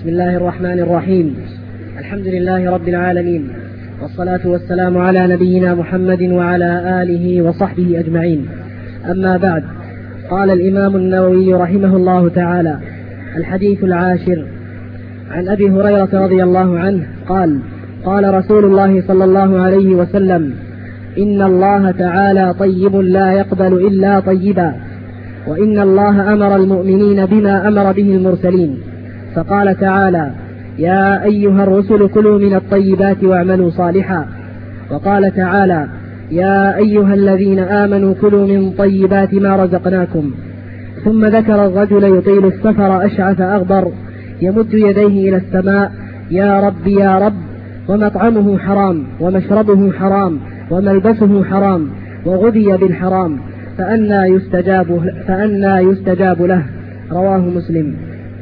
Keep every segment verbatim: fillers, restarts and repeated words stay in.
بسم الله الرحمن الرحيم. الحمد لله رب العالمين، والصلاة والسلام على نبينا محمد وعلى آله وصحبه أجمعين. أما بعد، قال الإمام النووي رحمه الله تعالى: الحديث العاشر عن أبي هريرة رضي الله عنه قال: قال رسول الله صلى الله عليه وسلم: إن الله تعالى طيب لا يقبل إلا طيبا، وإن الله أمر المؤمنين بما أمر به المرسلين، فقال تعالى: يا أيها الرسل كلوا من الطيبات واعملوا صالحا، وقال تعالى: يا أيها الذين آمنوا كلوا من طيبات ما رزقناكم. ثم ذكر الرجل يطيل السفر أشعث أغبر يمد يديه إلى السماء: يا رب يا رب، ومطعمه حرام ومشربه حرام وملبسه حرام وغذي بالحرام، فأنى يستجاب, فأنى يستجاب له. رواه مسلم.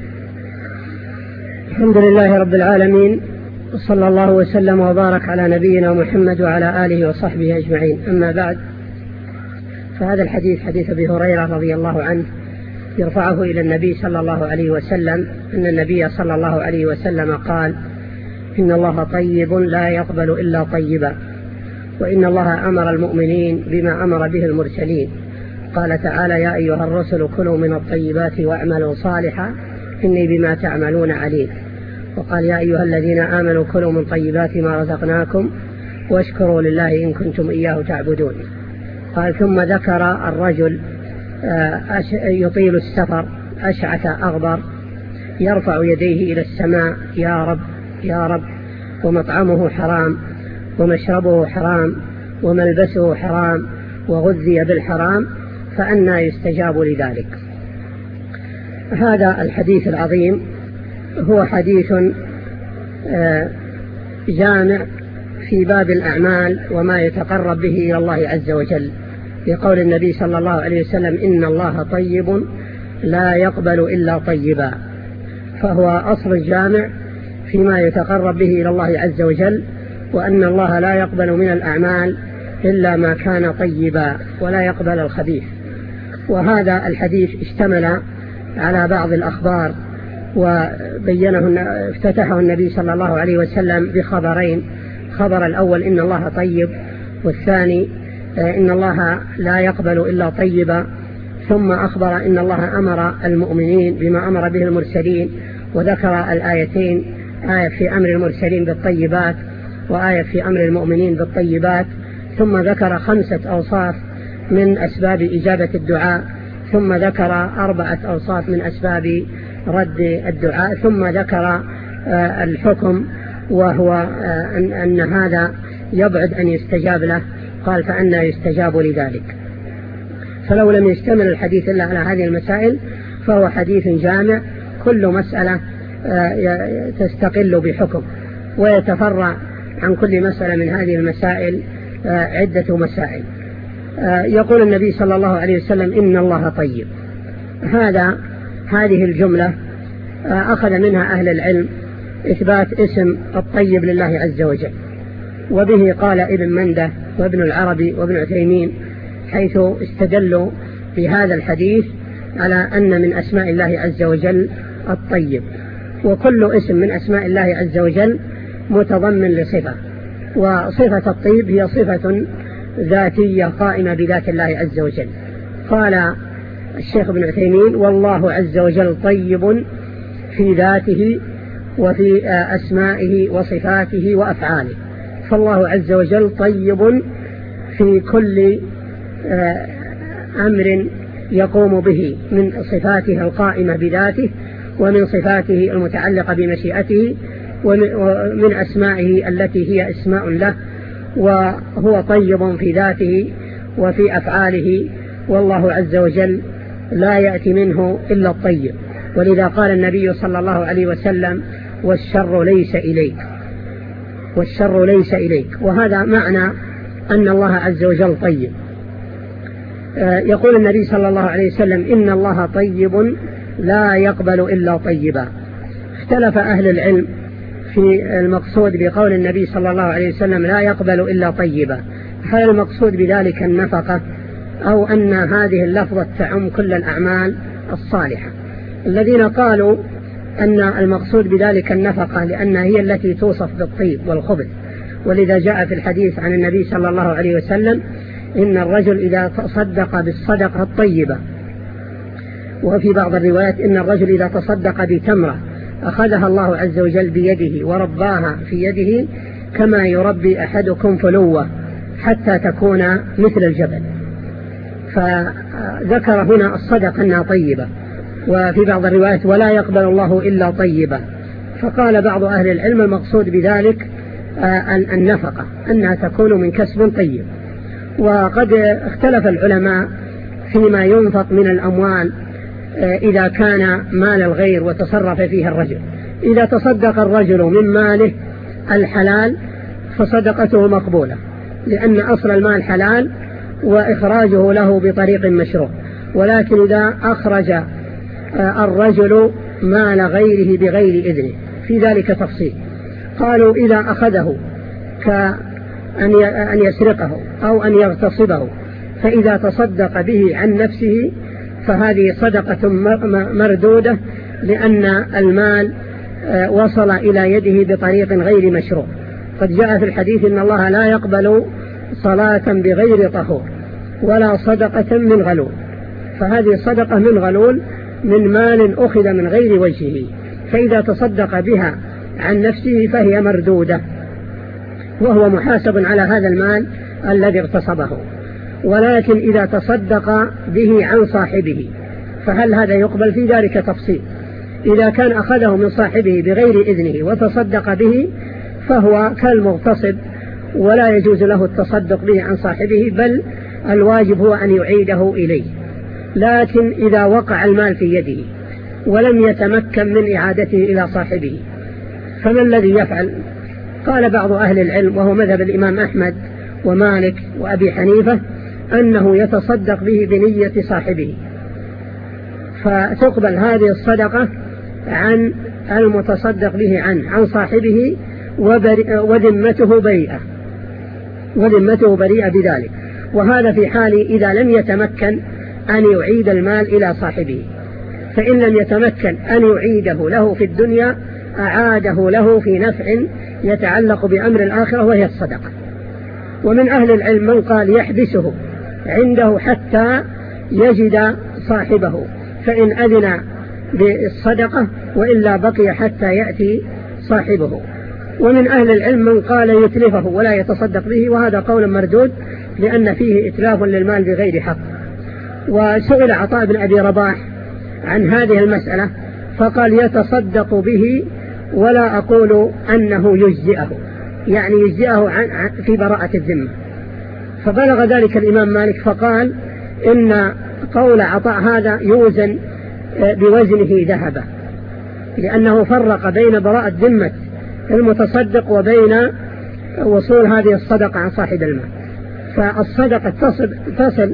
الحمد لله رب العالمين، وصلى الله وسلم وبارك على نبينا محمد وعلى آله وصحبه أجمعين. أما بعد، فهذا الحديث حديث أبي هريرة رضي الله عنه يرفعه إلى النبي صلى الله عليه وسلم أن النبي صلى الله عليه وسلم قال: إن الله طيب لا يقبل إلا طيبا، وإن الله أمر المؤمنين بما أمر به المرسلين. قال تعالى: يا أيها الرسل كلوا من الطيبات واعملوا صالحا إني بما تعملون عليم. وقال: يا أيها الذين آمنوا كلوا من طيبات ما رزقناكم واشكروا لله إن كنتم إياه تعبدون. قال: ثم ذكر الرجل يطيل السفر أشعث أغبر يرفع يديه إلى السماء: يا رب يا رب، ومطعمه حرام ومشربه حرام وملبسه حرام وغذي بالحرام، فأنى يستجاب لذلك. هذا الحديث العظيم هو حديث جامع في باب الأعمال وما يتقرب به إلى الله عز وجل، لقول النبي صلى الله عليه وسلم: إن الله طيب لا يقبل إلا طيبا. فهو أصل جامع فيما يتقرب به إلى الله عز وجل، وأن الله لا يقبل من الأعمال إلا ما كان طيبا ولا يقبل الخبيث. وهذا الحديث اشتمل على بعض الأخبار، وبينه افتتحه النبي صلى الله عليه وسلم بخبرين: خبر الأول إن الله طيب، والثاني إن الله لا يقبل إلا طيبا. ثم أخبر إن الله أمر المؤمنين بما أمر به المرسلين، وذكر الآيتين: آية في أمر المرسلين بالطيبات وآية في أمر المؤمنين بالطيبات. ثم ذكر خمسة أوصاف من أسباب إجابة الدعاء، ثم ذكر أربعة أوصاف من أسباب رد الدعاء، ثم ذكر الحكم، وهو أن هذا يبعد أن يستجاب له. قال: فأنى يستجاب لذلك. فلو لم يشتمل الحديث إلا على هذه المسائل فهو حديث جامع، كل مسألة تستقل بحكم، ويتفرع عن كل مسألة من هذه المسائل عدة مسائل. يقول النبي صلى الله عليه وسلم: إن الله طيب. هذا هذه الجملة أخذ منها أهل العلم إثبات اسم الطيب لله عز وجل، وبه قال ابن منده وابن العربي وابن عثيمين، حيث استدلوا بهذا الحديث على أن من أسماء الله عز وجل الطيب، وكل اسم من أسماء الله عز وجل متضمن لصفة، وصفة الطيب هي صفة ذاتية قائمة بذات الله عز وجل. قال الشيخ ابن عثيمين: والله عز وجل طيب في ذاته وفي أسمائه وصفاته وأفعاله. فالله عز وجل طيب في كل أمر يقوم به من صفاته القائمة بذاته، ومن صفاته المتعلقة بمشيئته، ومن أسمائه التي هي اسماء له، وهو طيب في ذاته وفي أفعاله. والله عز وجل لا يأتي منه إلا الطيب، ولذا قال النبي صلى الله عليه وسلم: والشر ليس إليك، والشر ليس إليك. وهذا معنى أن الله عز وجل طيب. يقول النبي صلى الله عليه وسلم: إن الله طيب لا يقبل إلا طيبا. اختلف أهل العلم في المقصود بقول النبي صلى الله عليه وسلم: لا يقبل إلا طيبا، هل المقصود بذلك النفقة أو أن هذه اللفظة تعم كل الأعمال الصالحة؟ الذين قالوا أن المقصود بذلك النفقة، لأنها هي التي توصف بالطيب والخبث. ولذا جاء في الحديث عن النبي صلى الله عليه وسلم إن الرجل إذا تصدق بالصدقة الطيبة، وفي بعض الروايات إن الرجل إذا تصدق بتمرة أخذها الله عز وجل بيده ورباها في يده كما يربي أحدكم فلوة حتى تكون مثل الجبل. فذكر هنا الصدقة أنها طيبة، وفي بعض الروايات ولا يقبل الله إلا طيبة. فقال بعض أهل العلم المقصود بذلك النفقة، أنها تكون من كسب طيب. وقد اختلف العلماء فيما ينفق من الأموال إذا كان مال الغير وتصرف فيها الرجل. إذا تصدق الرجل من ماله الحلال فصدقته مقبولة، لأن أصل المال حلال وإخراجه له بطريق مشروع. ولكن إذا أخرج الرجل مال غيره بغير إذنه في ذلك تفصيل. قالوا إذا أخذه كأن يسرقه أو أن يغتصبه، فإذا تصدق به عن نفسه فهذه صدقة مردودة، لأن المال وصل إلى يده بطريق غير مشروع. قد جاء في الحديث إن الله لا يقبل صلاة بغير طهور ولا صدقة من غلول. فهذه صدقة من غلول من مال أخذ من غير وجهه، فإذا تصدق بها عن نفسه فهي مردودة، وهو محاسب على هذا المال الذي اغتصبه. ولكن إذا تصدق به عن صاحبه فهل هذا يقبل؟ في ذلك تفصيل. إذا كان أخذه من صاحبه بغير إذنه وتصدق به فهو كالمغتصب ولا يجوز له التصدق به عن صاحبه، بل الواجب هو أن يعيده إليه. لكن إذا وقع المال في يده ولم يتمكن من إعادته إلى صاحبه فما الذي يفعل؟ قال بعض أهل العلم، وهو مذهب الإمام أحمد ومالك وأبي حنيفة، أنه يتصدق به بنية صاحبه، فتقبل هذه الصدقة عن المتصدق به عنه عن صاحبه، وذمته بريئة وذمته بريئة بذلك. وهذا في حال إذا لم يتمكن أن يعيد المال إلى صاحبه. فإن لم يتمكن أن يعيده له في الدنيا أعاده له في نفع يتعلق بأمر الآخرة وهي الصدقة. ومن أهل العلم من قال يحبسه عنده حتى يجد صاحبه، فإن أذن بالصدقة وإلا بقي حتى يأتي صاحبه. ومن أهل العلم من قال يتلفه ولا يتصدق به، وهذا قول مردود لأن فيه إتلاف للمال بغير حق. وسئل عطاء بن أبي رباح عن هذه المسألة فقال يتصدق به ولا أقول أنه يجزئه، يعني يجزئه في براءة الذمة. فبلغ ذلك الإمام مالك فقال إن قول عطاء هذا يوزن بوزنه ذهبا، لأنه فرق بين براءة ذمة المتصدق وبين وصول هذه الصدقة عن صاحب المال. فالصدقة تصل, تصل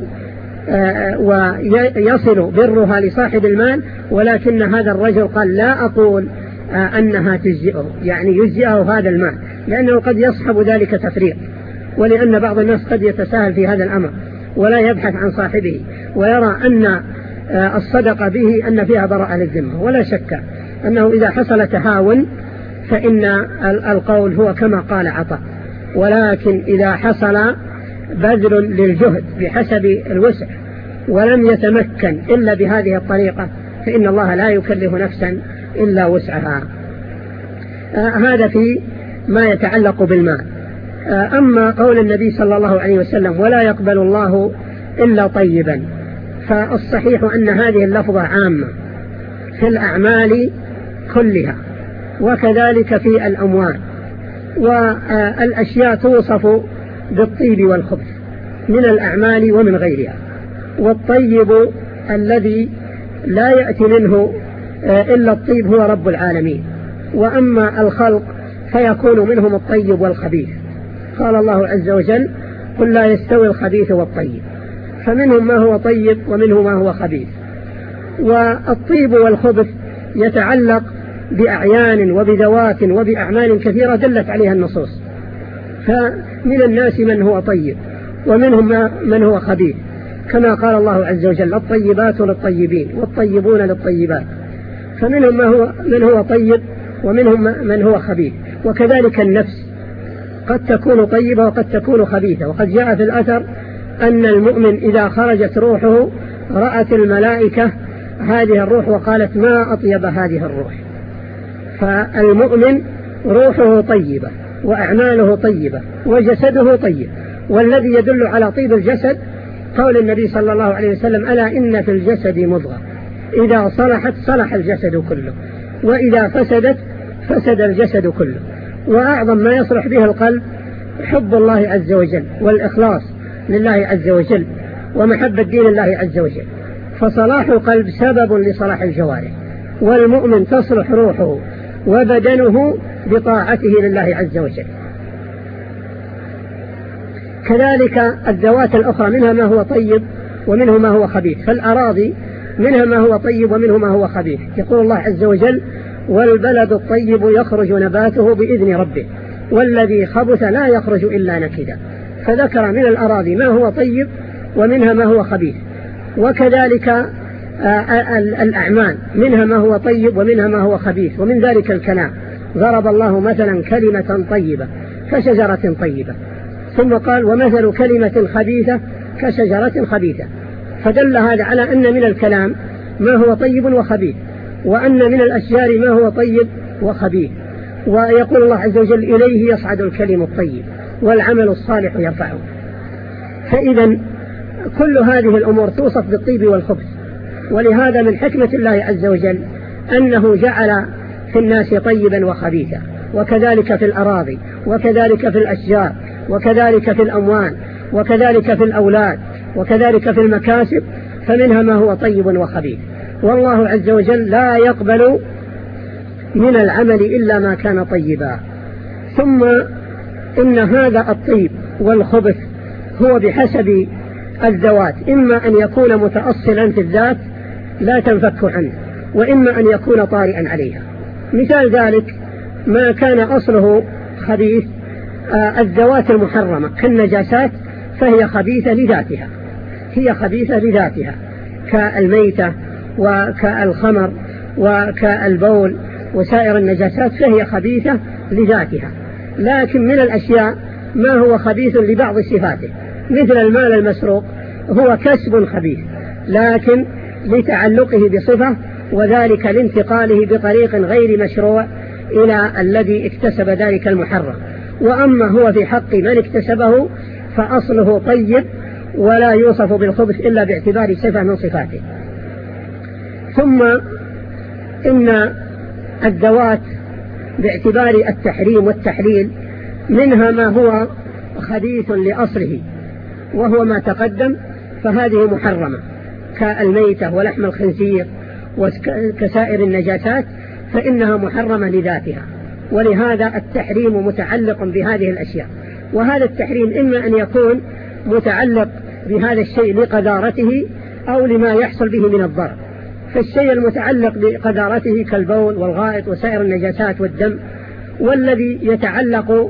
ويصل برها لصاحب المال، ولكن هذا الرجل قال لا أقول أنها تجزئه، يعني يجزئه هذا المال، لأنه قد يصحب ذلك تفريط، ولأن بعض الناس قد يتساهل في هذا الأمر ولا يبحث عن صاحبه ويرى أن الصدقة به أن فيها براءة للذمة. ولا شك أنه إذا حصل تهاون فإن القول هو كما قال عطاء، ولكن إذا حصل بذل للجهد بحسب الوسع ولم يتمكن إلا بهذه الطريقة فإن الله لا يكلف نفسا إلا وسعها. آه هذا في ما يتعلق بالمال. آه أما قول النبي صلى الله عليه وسلم ولا يقبل الله إلا طيبا، فالصحيح أن هذه اللفظة عامة في الأعمال كلها، وكذلك في الأموال، والأشياء توصف بالطيب والخبث من الأعمال ومن غيرها. والطيب الذي لا يأتي منه إلا الطيب هو رب العالمين، وأما الخلق فيكون منهم الطيب والخبيث. قال الله عز وجل قل لا يستوي الخبيث والطيب، فمنهم ما هو طيب ومنه ما هو خبيث. والطيب والخبث يتعلق بأعيان وبذوات وبأعمال كثيرة دلت عليها النصوص. فمن الناس من هو طيب ومنهم من هو خبيث، كما قال الله عز وجل الطيبات للطيبين والطيبون للطيبات. فمنهم ما هو من هو طيب ومنهم من هو خبيث. وكذلك النفس قد تكون طيبة وقد تكون خبيثة. وقد جاء في الأثر أن المؤمن إذا خرجت روحه رأت الملائكة هذه الروح وقالت ما أطيب هذه الروح. فالمؤمن روحه طيبة وأعماله طيبة وجسده طيب. والذي يدل على طيب الجسد قول النبي صلى الله عليه وسلم ألا إن في الجسد مضغة إذا صلحت صلح الجسد كله وإذا فسدت فسد الجسد كله. وأعظم ما يصلح به القلب حب الله عز وجل والإخلاص لله عز وجل ومحبة دين الله عز وجل. فصلاح القلب سبب لصلاح الجوارح. والمؤمن تصلح روحه وبدنه بطاعته لله عز وجل. كذلك الذوات الأخرى منها ما هو طيب ومنه ما هو خبيث. فالأراضي منها ما هو طيب ومنه ما هو خبيث. يقول الله عز وجل والبلد الطيب يخرج نباته بإذن ربه والذي خبث لا يخرج إلا نكدا. فذكر من الأراضي ما هو طيب ومنها ما هو خبيث. وكذلك الأعمال منها ما هو طيب ومنها ما هو خبيث. ومن ذلك الكلام ضرب الله مثلا كلمة طيبة كشجرة طيبة ثم قال ومثل كلمة خبيثة كشجرة خبيثة. فدل هذا على أن من الكلام ما هو طيب وخبيث وأن من الأشجار ما هو طيب وخبيث. ويقول الله عز وجل إليه يصعد الكلم الطيب والعمل الصالح يرفعه. فإذا كل هذه الأمور توصف بالطيب والخبث. ولهذا من حكمة الله عز وجل أنه جعل في الناس طيبا وخبيثا. وكذلك في الأراضي وكذلك في الأشجار وكذلك في الأموال وكذلك في الأولاد وكذلك في المكاسب فمنها ما هو طيب وخبيث. والله عز وجل لا يقبل من العمل إلا ما كان طيبا. ثم إن هذا الطيب والخبث هو بحسب الذوات، إما أن يكون متأصلا في الذات لا تنفك عنه وإما أن يكون طارئا عليها. مثال ذلك ما كان أصله خبيث آه الذوات المحرمة كالنجاسات فهي خبيثة لذاتها، هي خبيثة لذاتها كالميتة وكالخمر وكالبول وسائر النجاسات فهي خبيثة لذاتها. لكن من الأشياء ما هو خبيث لبعض صفاته مثل المال المسروق هو كسب خبيث لكن لتعلقه بصفة وذلك لانتقاله بطريق غير مشروع إلى الذي اكتسب ذلك المحرم. وأما هو في حق من اكتسبه فأصله طيب ولا يوصف بالخبث إلا باعتبار صفة من صفاته. ثم إن الذوات باعتبار التحريم والتحليل منها ما هو خبيث لأصله وهو ما تقدم فهذه محرمة كالميتة ولحم الخنزير وكسائر النجاسات فإنها محرمة لذاتها. ولهذا التحريم متعلق بهذه الأشياء. وهذا التحريم إما أن يكون متعلق بهذا الشيء لقذارته أو لما يحصل به من الضرر. فالشيء المتعلق بقذارته كالبول والغائط وسائر النجاسات والدم، والذي يتعلق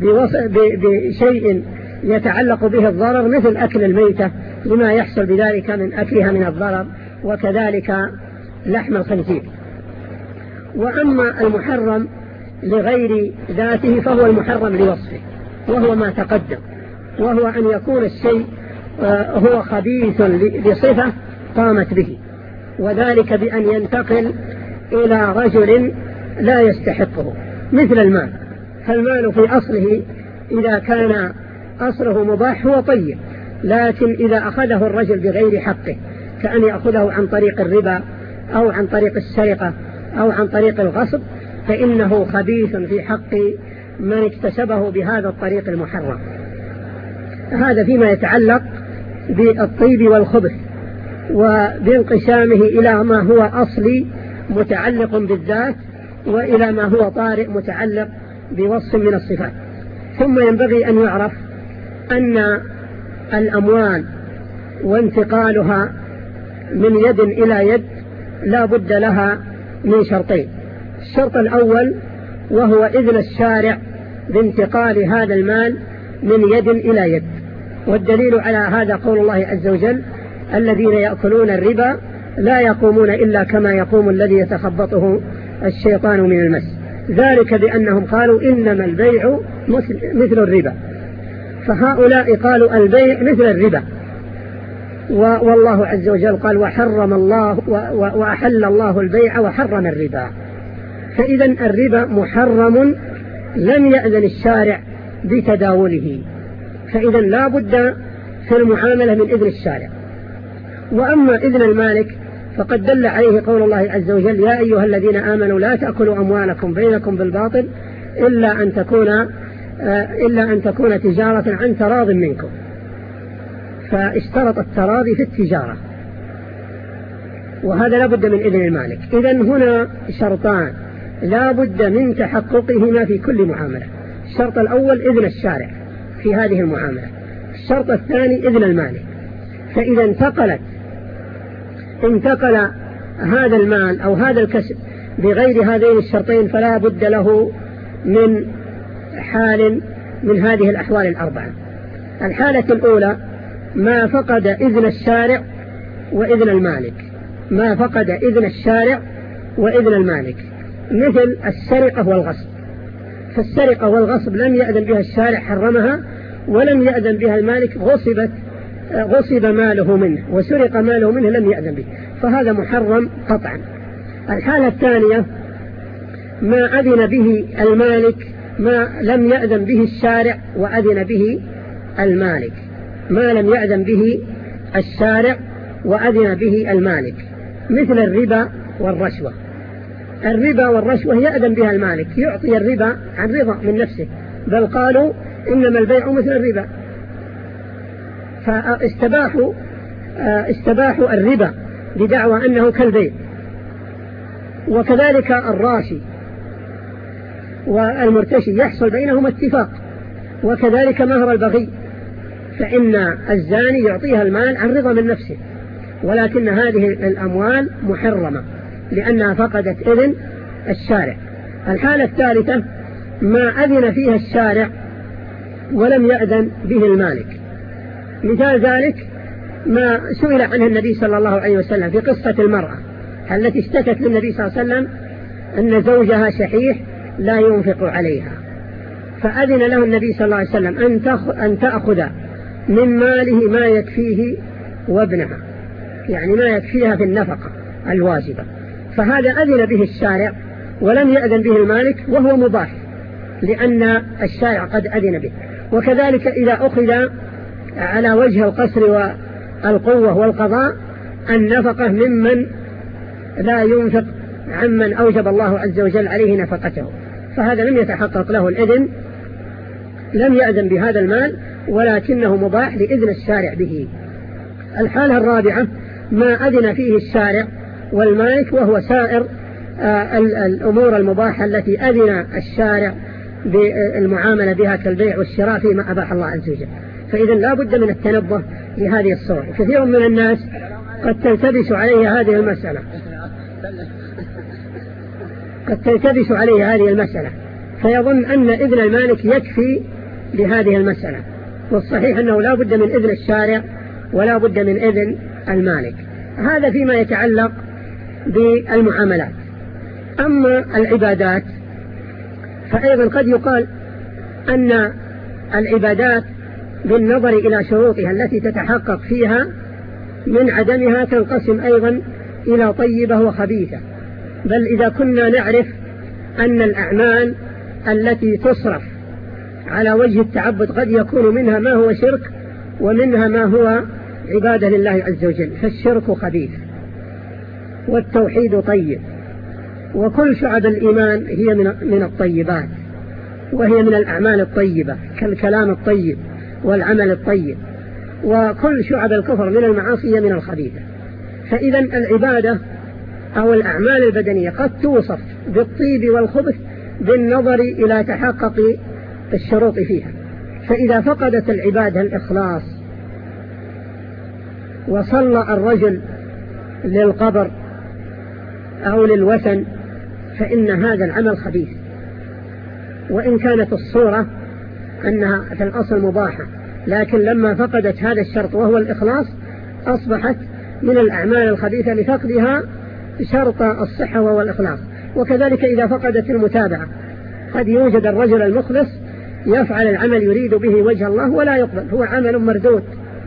بشيء يتعلق به الضرر مثل أكل الميتة لما يحصل بذلك من أكلها من الضرر، وكذلك لحم الخنزير. وأما المحرم لغير ذاته فهو المحرم لوصفه وهو ما تقدم، وهو أن يكون الشيء هو خبيث لصفة قامت به، وذلك بأن ينتقل إلى رجل لا يستحقه مثل المال. فالمال في أصله إذا كان أصله مباح هو طيب، لكن إذا أخذه الرجل بغير حقه كأن يأخذه عن طريق الربا أو عن طريق السرقة أو عن طريق الغصب فإنه خبيث في حق من اكتسبه بهذا الطريق المحرم. هذا فيما يتعلق بالطيب والخبث وبانقسامه إلى ما هو أصلي متعلق بالذات وإلى ما هو طارئ متعلق بوصف من الصفات. ثم ينبغي أن يعرف أن الأموال وانتقالها من يد إلى يد لا بد لها من شرطين. الشرط الأول وهو إذن الشارع بانتقال هذا المال من يد إلى يد، والدليل على هذا قول الله عز وجل الذين يأكلون الربا لا يقومون إلا كما يقوم الذي يتخبطه الشيطان من المس، ذلك بأنهم قالوا إنما البيع مثل الربا، فهؤلاء قالوا البيع مثل الربا، والله عز وجل قال وحرم الله وأحل الله البيع وحرم الربا. فإذا الربا محرم لم يأذن الشارع بتداوله، فإذا لا بد في المعاملة من إذن الشارع. وأما إذن المالك فقد دل عليه قول الله عز وجل يا أيها الذين آمنوا لا تأكلوا أموالكم بينكم بالباطل إلا أن تكون إلا أن تكون تجارة عن تراض منكم، فاشترط التراضي في التجارة، وهذا لا بد من إذن المالك. إذن هنا شرطان لا بد من تحققهما في كل معاملة. الشرط الأول إذن الشارع في هذه المعاملة، الشرط الثاني إذن المالك. فإذا انتقلت انتقل هذا المال أو هذا الكسب بغير هذين الشرطين فلا بد له من حال من هذه الأحوال الأربعة. الحالة الأولى ما فقد إذن الشارع وإذن المالك، ما فقد إذن الشارع وإذن المالك، مثل السرقة والغصب. فالسرقة والغصب لم يأذن بها الشارع حرمها، ولم يأذن بها المالك غصبت غصب ماله منه وسرق ماله منه لم يأذن به، فهذا محرم قطعا. الحالة الثانية ما أذن به المالك ما لم يأذن به الشارع وأذن به المالك، ما لم يأذن به الشارع وأذن به المالك، مثل الربا والرشوة. الربا والرشوة يأذن بها المالك، يعطي الربا عن رضا من نفسه، بل قالوا إنما البيع مثل الربا، فاستباحوا استباحوا الربا بدعوى أنه كالبيع. وكذلك الراشي والمرتشي يحصل بينهما اتفاق، وكذلك مهر البغي، فإن الزاني يعطيها المال عن رضا من نفسه، ولكن هذه الأموال محرمة لأنها فقدت إذن الشارع. الحالة الثالثة ما أذن فيها الشارع ولم يأذن به المالك، مثال ذلك ما سئل عنه النبي صلى الله عليه وسلم في قصة المرأة التي اشتكت للنبي صلى الله عليه وسلم أن زوجها شحيح لا ينفق عليها، فأذن له النبي صلى الله عليه وسلم أن تأخذ من ماله ما يكفيه وابنها، يعني ما يكفيها في النفقة الواجبة، فهذا أذن به الشارع ولم يأذن به المالك، وهو مباح لأن الشارع قد أذن به. وكذلك إذا أخذ على وجه القصر والقوة والقضاء النفقة ممن لا ينفق عمن أوجب الله عز وجل عليه نفقته، فهذا لم يتحقق له الإذن، لم يأذن بهذا المال ولكنه مباح لإذن الشارع به. الحالة الرابعة ما أذن فيه الشارع والمالك، وهو سائر الأمور المباحة التي أذن الشارع بالمعاملة بها كالبيع والشراء فيما أباح الله عز وجل. فإذا لا بد من التنبه لهذه الصور. كثير من الناس قد تلتبس عليه هذه المسألة قد تلتبس عليه هذه المسألة فيظن أن إذن المالك يكفي لهذه المسألة، والصحيح أنه لا بد من إذن الشارع ولا بد من إذن المالك. هذا فيما يتعلق بالمعاملات. أما العبادات فأيضا قد يقال أن العبادات بالنظر إلى شروطها التي تتحقق فيها من عدمها تنقسم أيضا إلى طيبة وخبيثة، بل إذا كنا نعرف أن الأعمال التي تصرف على وجه التعبد قد يكون منها ما هو شرك ومنها ما هو عبادة لله عز وجل، فالشرك خبيث والتوحيد طيب، وكل شعب الإيمان هي من الطيبات، وهي من الأعمال الطيبة كالكلام الطيب والعمل الطيب، وكل شعب الكفر من المعاصي من الخبيثة. فإذا العبادة أو الأعمال البدنية قد توصف بالطيب والخبث بالنظر إلى تحقق الشروط فيها. فإذا فقدت العبادة الإخلاص وصلى الرجل للقبر أو للوثن فإن هذا العمل خبيث، وإن كانت الصورة أنها في الأصل مباحة، لكن لما فقدت هذا الشرط وهو الإخلاص أصبحت من الأعمال الخبيثة لفقدها شرط الصحة وهو الإخلاص. وكذلك إذا فقدت المتابعة، قد يوجد الرجل المخلص يفعل العمل يريد به وجه الله ولا يقبل، هو عمل مردود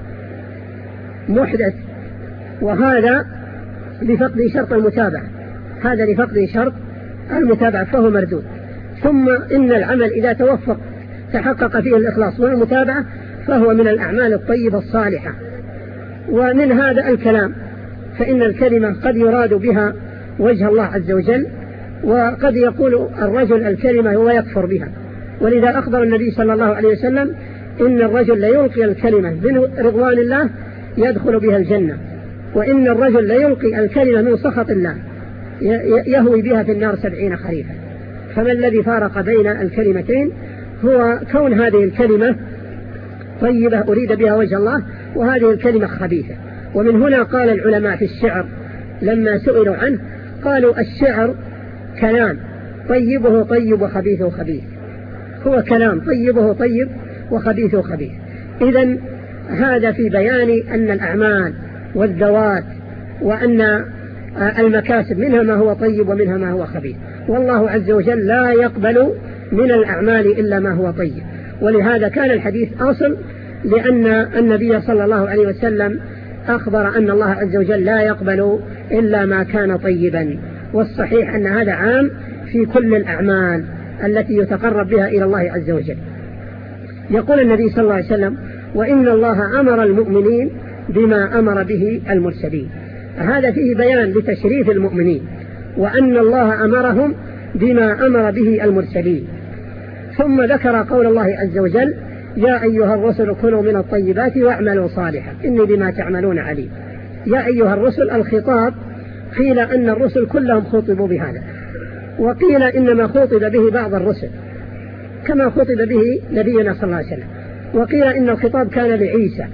محدث، وهذا لفقد شرط المتابعة، هذا لفقد شرط المتابعة فهو مردود. ثم إن العمل إذا توفق تحقق فيه الإخلاص والمتابعة فهو من الأعمال الطيبة الصالحة. ومن هذا الكلام، فإن الكلمة قد يراد بها وجه الله عز وجل، وقد يقول الرجل الكلمة ويكفر بها. ولذا أخبر النبي صلى الله عليه وسلم إن الرجل ليلقي الكلمة من رضوان الله يدخل بها الجنة، وإن الرجل ليلقي الكلمة من سخط الله يهوي بها في النار سبعين خريفا. فما الذي فارق بين الكلمتين هو كون هذه الكلمة طيبة أريد بها وجه الله، وهذه الكلمة خبيثة. ومن هنا قال العلماء في الشعر لما سئلوا عنه قالوا الشعر كلام طيبه طيب وخبيثه خبيث، هو كلام طيبه طيب وخبيثه خبيث. إذن هذا في بيان أن الأعمال والذوات وأن المكاسب منها ما هو طيب ومنها ما هو خبيث، والله عز وجل لا يقبل من الأعمال إلا ما هو طيب. ولهذا كان الحديث أصل، لأن النبي صلى الله عليه وسلم أخبر أن الله عز وجل لا يقبل إلا ما كان طيبا. والصحيح أن هذا عام في كل الأعمال التي يتقرب بها إلى الله عز وجل. يقول النبي صلى الله عليه وسلم: وإن الله أمر المؤمنين بما أمر به المرسلين. هذا فيه بيان لتشريف المؤمنين، وأن الله أمرهم بما أمر به المرسلين. ثم ذكر قول الله عز وجل: يا أيها الرسل كلوا من الطيبات واعملوا صالحا إني بما تعملون عليم. يا أيها الرسل، الخطاب قيل أن الرسل كلهم خطبوا بهذا، وقيل إنما خطب به بعض الرسل كما خطب به نبينا صلى الله عليه وسلم، وقيل إن الخطاب كان لعيسى،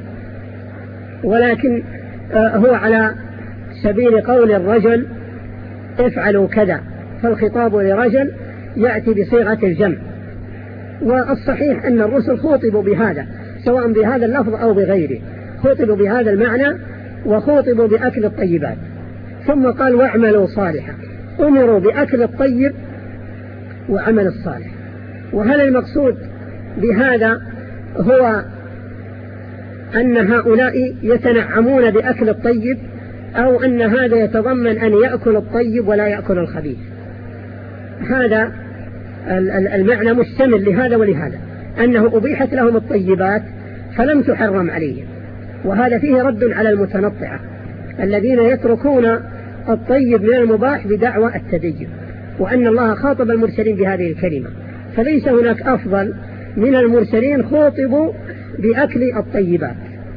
ولكن هو على سبيل قول الرجل افعلوا كذا، فالخطاب لرجل يأتي بصيغة الجمع. والصحيح أن الرسل خطبوا بهذا سواء بهذا اللفظ أو بغيره، خطبوا بهذا المعنى وخطبوا بأكل الطيبات. ثم قال: واعملوا صالحا، أمروا بأكل الطيب وعمل الصالح. وهل المقصود بهذا هو أن هؤلاء يتنعمون بأكل الطيب، أو أن هذا يتضمن أن يأكل الطيب ولا يأكل الخبيث؟ هذا المعنى مشتمل لهذا ولهذا، أنه أبيحت لهم الطيبات فلم تحرم عليهم. وهذا فيه رد على المتنطعة الذين يتركون الطيب من المباح بدعوى التدين، وأن الله خاطب المرسلين بهذه الكلمة، فليس هناك أفضل من المرسلين خاطبوا بأكل الطيبات.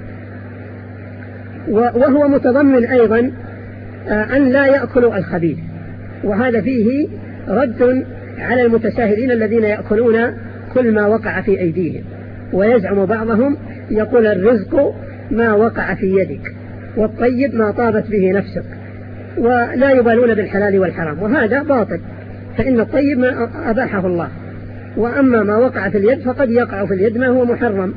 وهو متضمن أيضا أن لا يأكلوا الخبيث، وهذا فيه رد على المتساهلين الذين يأكلون كل ما وقع في أيديهم. ويزعم بعضهم يقول: الرزق ما وقع في يدك، والطيب ما طابت به نفسك، ولا يبالون بالحلال والحرام، وهذا باطل، فإن الطيب ما أباحه الله، وأما ما وقع في اليد فقد يقع في اليد ما هو محرم.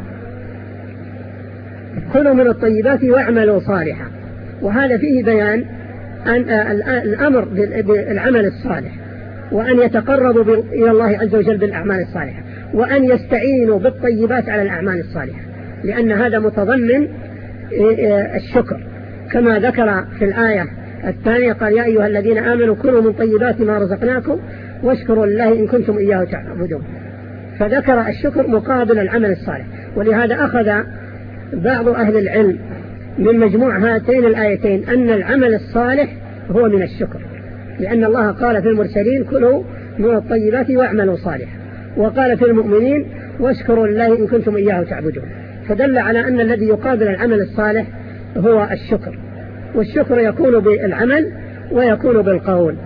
كلوا من الطيبات واعملوا صالحا. وهذا فيه بيان أن الأمر بالعمل الصالح، وأن يتقربوا إلى الله عز وجل بالأعمال الصالحة، وأن يستعينوا بالطيبات على الأعمال الصالحة، لأن هذا متضمن الشكر، كما ذكر في الآية الثانية قال: يا أيها الذين آمنوا كلوا من طيبات ما رزقناكم واشكروا لله إن كنتم إياه تعبدون. فذكر الشكر مقابل العمل الصالح. ولهذا أخذ بعض أهل العلم من مجموع هاتين الآيتين أن العمل الصالح هو من الشكر، لأن الله قال في المرسلين: كلوا من الطيبات واعملوا صالحا، وقال في المؤمنين: واشكروا لله إن كنتم إياه تعبدون. فدل على أن الذي يقابل العمل الصالح هو الشكر، والشكر يكون بالعمل ويكون بالقول.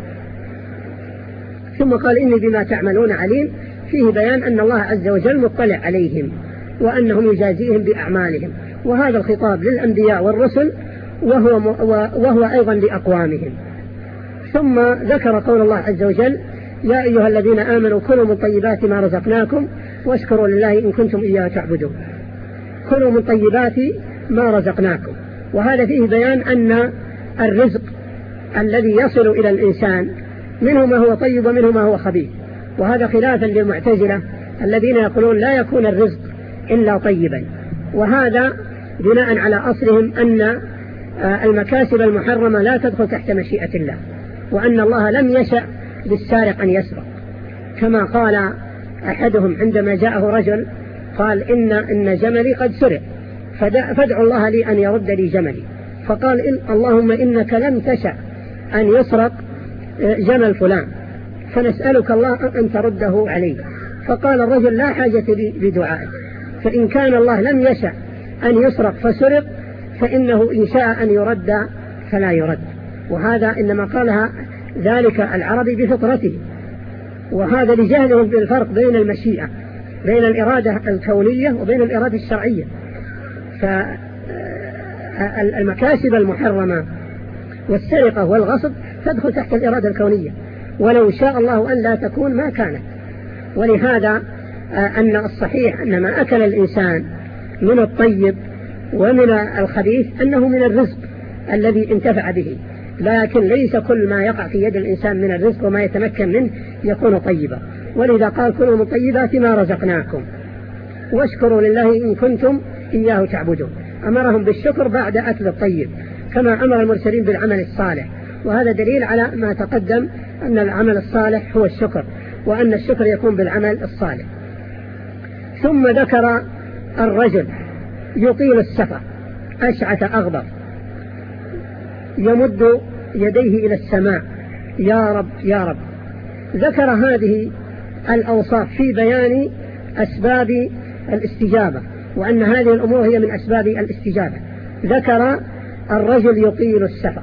ثم قال: إني بما تعملون عليم، فيه بيان أن الله عز وجل مطلع عليهم، وأنهم يجازيهم بأعمالهم. وهذا الخطاب للأنبياء والرسل، وهو, وهو أيضا لأقوامهم. ثم ذكر قول الله عز وجل: يا أيها الذين آمنوا كلوا من طيبات ما رزقناكم واشكروا لله إن كنتم إياه تعبدون. كلوا من طيبات ما رزقناكم، وهذا فيه بيان أن الرزق الذي يصل إلى الإنسان منه ما هو طيب ومنه ما هو خبيث، وهذا خلافا للمعتزلة الذين يقولون لا يكون الرزق إلا طيبا، وهذا بناء على أصلهم أن المكاسب المحرمة لا تدخل تحت مشيئة الله، وأن الله لم يشأ للسارق أن يسرق، كما قال أحدهم عندما جاءه رجل قال إن, إن جملي قد سرق فادعوا الله لي أن يرد لي جملي، فقال إن اللهم إنك لم تشأ أن يسرق جمل فلان فنسألك الله أن ترده عليه. فقال الرجل لا حاجة لي بدعائك، فإن كان الله لم يشأ أن يسرق فسرق فإنه إن شاء أن يرد فلا يرد. وهذا إنما قالها ذلك العربي بفطرته، وهذا لجهلهم بالفرق بين المشيئة بين الإرادة الكونية وبين الإرادة الشرعية. فالمكاسب المحرمة والسرقة والغصب تدخل تحت الإرادة الكونية، ولو شاء الله أن لا تكون ما كانت. ولهذا أن الصحيح أن ما أكل الإنسان من الطيب ومن الخبيث أنه من الرزق الذي انتفع به، لكن ليس كل ما يقع في يد الإنسان من الرزق وما يتمكن منه يكون طيبا. ولذا قال كلوا من طيبات ما رزقناكم واشكروا لله إن كنتم إياه تعبدون، أمرهم بالشكر بعد أكل الطيب كما أمر المرسلين بالعمل الصالح، وهذا دليل على ما تقدم أن العمل الصالح هو الشكر، وأن الشكر يكون بالعمل الصالح. ثم ذكر الرجل يطيل السفر أشعث أغبر يمد يديه إلى السماء يا رب يا رب. ذكر هذه الأوصاف في بيان أسباب الاستجابة، وأن هذه الأمور هي من أسباب الاستجابة. ذكر الرجل يطيل السفر،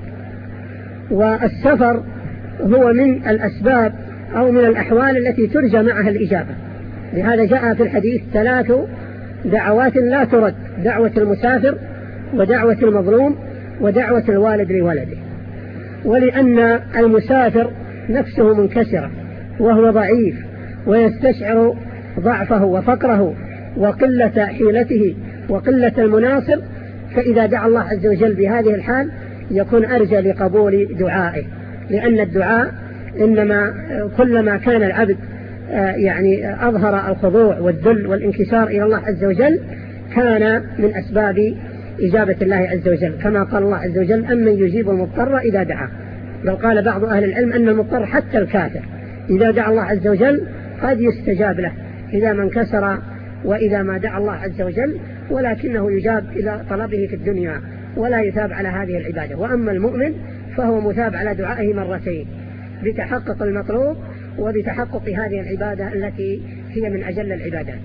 والسفر هو من الأسباب أو من الأحوال التي ترجى معها الإجابة. لهذا جاء في الحديث ثلاث دعوات لا ترد: دعوة المسافر ودعوة المظلوم ودعوة الوالد لولده. ولأن المسافر نفسه منكسرة وهو ضعيف ويستشعر ضعفه وفقره وقلة حيلته وقلة المناصر، فإذا دعا الله عز وجل بهذه الحال يكون أرجى لقبول دعائه، لأن الدعاء إنما كلما كان العبد يعني أظهر الخضوع والذل والانكسار إلى الله عز وجل كان من أسباب إجابة الله عز وجل، كما قال الله عز وجل أمن يجيب المضطر إذا دعاه. بل قال بعض أهل العلم أن المضطر حتى الكافر إذا دعا الله عز وجل قد يستجاب له إذا ما انكسر وإذا ما دعا الله عز وجل، ولكنه يجاب إلى طلبه في الدنيا ولا يثاب على هذه العبادة. وأما المؤمن فهو مثاب على دعائه مرتين بتحقق المطلوب وبتحقق هذه العبادة التي هي من أجل العبادات.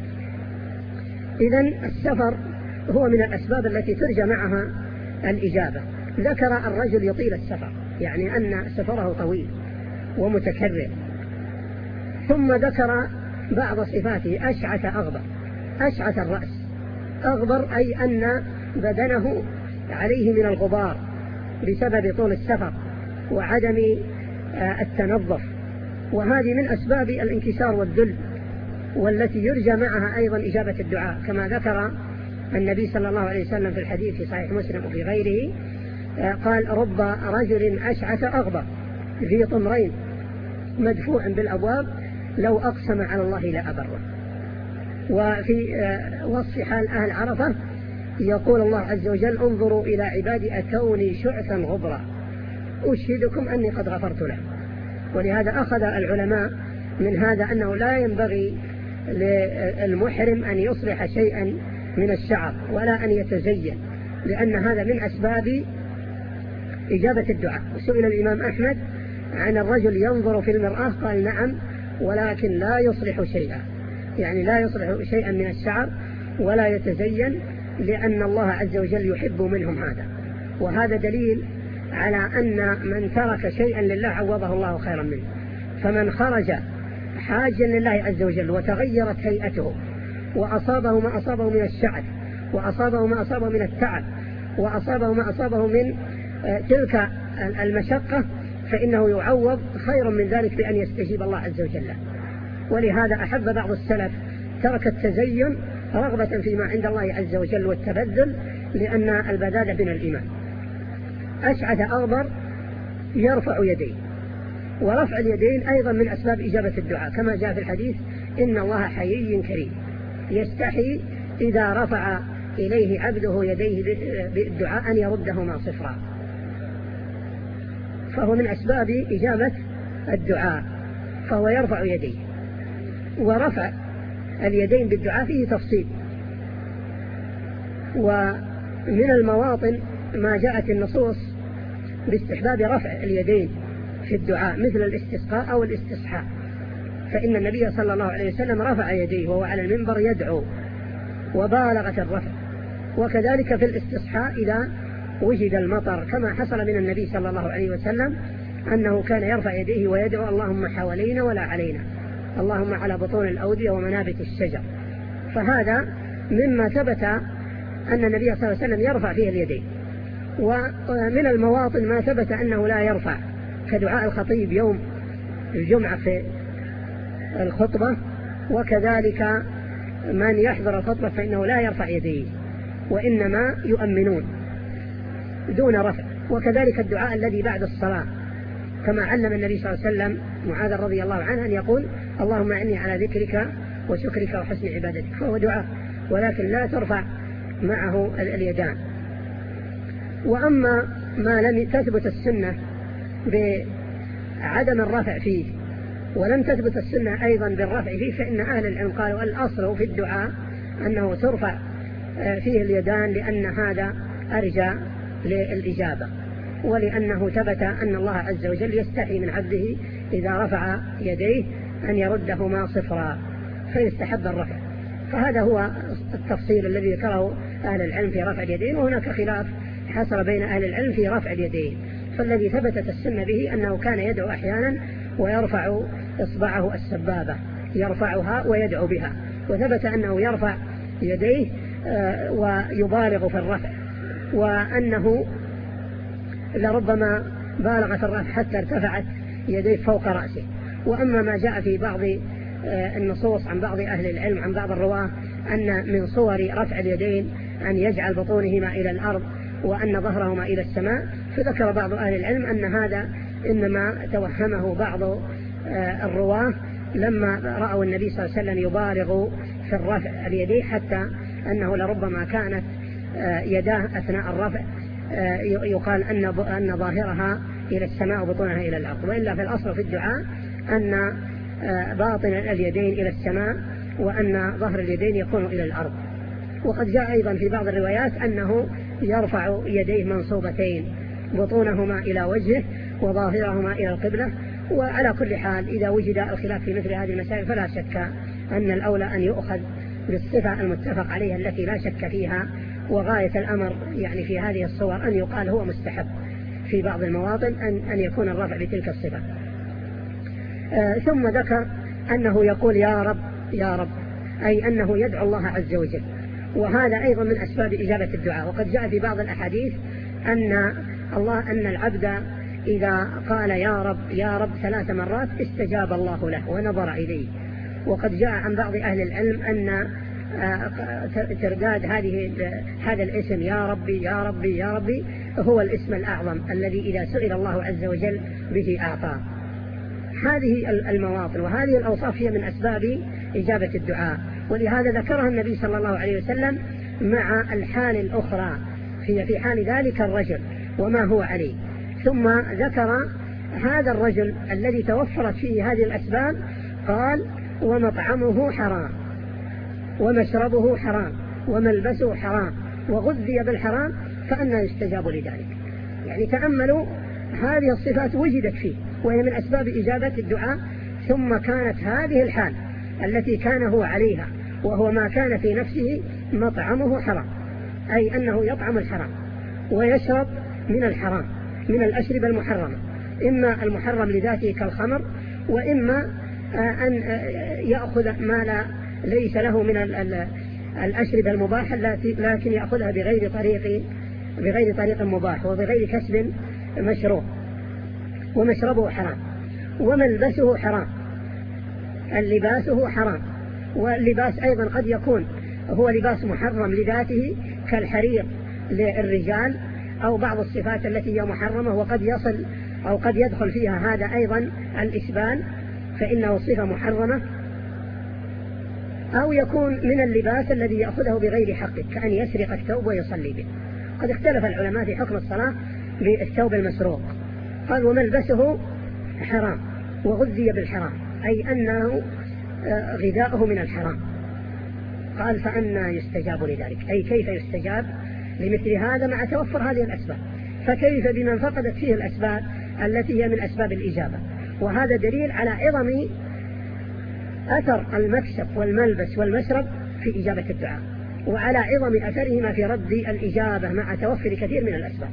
إذن السفر هو من الأسباب التي ترجى معها الإجابة. ذكر الرجل يطيل السفر، يعني أن سفره طويل ومتكرر. ثم ذكر بعض صفاته: أشعث أغبر، أشعث الرأس، أغبر أي أن بدنه عليه من الغبار بسبب طول السفر وعدم التنظف، وهذه من أسباب الانكسار والذل، والتي يرجى معها أيضا إجابة الدعاء، كما ذكر النبي صلى الله عليه وسلم في الحديث في صحيح مسلم وفي غيره قال: رب رجل أشعث أغبر ذي طمرين مدفوع بالأبواب لو أقسم على الله لأبره. وفي وصف حال أهل عرفة يقول الله عز وجل: انظروا إلى عبادي أتوني شعثا غبرا أشهدكم أني قد غفرت له. ولهذا أخذ العلماء من هذا أنه لا ينبغي للمحرم أن يصلح شيئا من الشعر ولا أن يتزين، لأن هذا من أسباب إجابة الدعاء. سئل الإمام أحمد عن الرجل ينظر في المرآة قال: نعم، ولكن لا يصلح شيئا، يعني لا يصلح شيئا من الشعر ولا يتزين، لأن الله عز وجل يحب منهم هذا. وهذا دليل على أن من ترك شيئا لله عوضه الله خيرا منه. فمن خرج حاجا لله عز وجل وتغيرت هيئته وأصابه ما أصابه من الشعث وأصابه ما أصابه من التعب وأصابه ما أصابه من تلك المشقة، فإنه يعوض خيرا من ذلك بأن يستجيب الله عز وجل. ولهذا أحب بعض السلف ترك التزين رغبة فيما عند الله عز وجل والتبذل لأن البذالة من الإيمان. أشعث أغبر يرفع يديه، ورفع اليدين أيضا من أسباب إجابة الدعاء، كما جاء في الحديث إن الله حيي كريم يستحي إذا رفع إليه عبده يديه بالدعاء أن يردهما صفرا، فهو من أسباب إجابة الدعاء، فهو يرفع يديه. ورفع اليدين بالدعاء فيه تفصيل، ومن المواطن ما جاءت النصوص باستحباب رفع اليدين في الدعاء مثل الاستسقاء أو الاستصحاء، فإن النبي صلى الله عليه وسلم رفع يديه وهو على المنبر يدعو وبالغ في الرفع. وكذلك في الاستصحاء إذا وجد المطر، كما حصل من النبي صلى الله عليه وسلم أنه كان يرفع يديه ويدعو اللهم حوالينا ولا علينا، اللهم على بطون الأودية ومنابت الشجر. فهذا مما ثبت أن النبي صلى الله عليه وسلم يرفع فيه اليدين. ومن المواطن ما ثبت أنه لا يرفع، كدعاء الخطيب يوم الجمعة في الخطبة، وكذلك من يحضر الخطبة فإنه لا يرفع يديه وإنما يؤمنون دون رفع. وكذلك الدعاء الذي بعد الصلاة، كما علم النبي صلى الله عليه وسلم معاذ رضي الله عنه أن يقول اللهم إني على ذكرك وشكرك وحسن عبادتك، فهو دعاء ولكن لا ترفع معه اليدان. وأما ما لم تثبت السنة بعدم الرفع فيه ولم تثبت السنة أيضا بالرفع فيه، فإن أهل العلم قالوا الأصل في الدعاء أنه ترفع فيه اليدان، لأن هذا أرجى للإجابة، ولأنه ثبت أن الله عز وجل يستحي من عبده إذا رفع يديه أن يردهما صفرا، فيستحب الرفع. فهذا هو التفصيل الذي ذكره أهل العلم في رفع اليدين، وهناك خلاف حصل بين أهل العلم في رفع اليدين. فالذي ثبتت السنة به أنه كان يدعو أحيانا ويرفع إصبعه السبابة يرفعها ويدعو بها، وثبت أنه يرفع يديه ويبالغ في الرفع، وأنه لربما بالغ في الرفع حتى ارتفعت يديه فوق رأسه. وأما ما جاء في بعض النصوص عن بعض أهل العلم عن بعض الرواه أن من صور رفع اليدين أن يجعل بطونهما إلى الأرض وأن ظهرهما إلى السماء، فذكر بعض أهل العلم أن هذا إنما توهمه بعض الرواه لما رأوا النبي صلى الله عليه وسلم يبالغ في الرفع اليدين، حتى أنه لربما كانت يداه أثناء الرفع يقال أن أن ظاهرها إلى السماء وبطونها إلى الأرض، وإلا في الأصل في الدعاء أن باطن اليدين إلى السماء وأن ظهر اليدين يكون إلى الأرض. وقد جاء أيضا في بعض الروايات أنه يرفع يديه منصوبتين بطونهما إلى وجهه وظاهرهما إلى القبلة. وعلى كل حال إذا وجد الخلاف في مثل هذه المسائل فلا شك أن الأولى أن يؤخذ بالصفة المتفق عليها التي لا شك فيها، وغاية الأمر يعني في هذه الصور أن يقال هو مستحب في بعض المواطن أن, أن يكون الرفع بتلك الصفة. آه ثم ذكر أنه يقول يا رب يا رب، أي أنه يدعو الله عز وجل، وهذا أيضا من أسباب إجابة الدعاء. وقد جاء في بعض الأحاديث أن الله أن العبد إذا قال يا رب يا رب ثلاث مرات استجاب الله له ونظر إليه. وقد جاء عن بعض أهل العلم أن ترداد هذه هذا الاسم يا ربي يا ربي يا ربي هو الاسم الأعظم الذي إذا سئل الله عز وجل به أعطاه. هذه المواطن وهذه الأوصاف هي من أسباب إجابة الدعاء، ولهذا ذكرها النبي صلى الله عليه وسلم مع الحال الأخرى في في حال ذلك الرجل وما هو عليه. ثم ذكر هذا الرجل الذي توفرت فيه هذه الأسباب، قال ومطعمه حرام ومشربه حرام وملبسه حرام وغذي بالحرام فأنا يستجاب لذلك. يعني تأملوا هذه الصفات وجدت فيه وهي من أسباب إجابة الدعاء، ثم كانت هذه الحال التي كان هو عليها وهو ما كان في نفسه مطعمه حرام، أي أنه يطعم الحرام ويشرب من الحرام من الأشربة المحرمة، إما المحرم لذاته كالخمر، وإما أن يأخذ ما لا ليس له من الأشربة المباحة لكن يأخذها بغير طريق بغير طريق مباح وبغير كسب مشروع. ومشربه حرام وملبسه حرام، اللباسه حرام. واللباس أيضا قد يكون هو لباس محرم لذاته كالحرير للرجال أو بعض الصفات التي هي محرمة وقد يصل أو قد يدخل فيها هذا أيضا الإسبال فإنه صفة محرمة، أو يكون من اللباس الذي يأخذه بغير حقه كأن يسرق الثوب ويصلي به. قد اختلف العلماء في حكم الصلاة بالثوب المسروق، قال وملبسه حرام وغذي بالحرام، أي أنه غذاؤه من الحرام. قال فأنا يستجاب لذلك، أي كيف يستجاب لمثل هذا مع توفر هذه الأسباب؟ فكيف بمن فقدت فيه الأسباب التي هي من أسباب الإجابة؟ وهذا دليل على عظم أثر المكسب والملبس والمشرب في إجابة الدعاء، وعلى عظم أثرهما في رد الإجابة مع توفر كثير من الأسباب.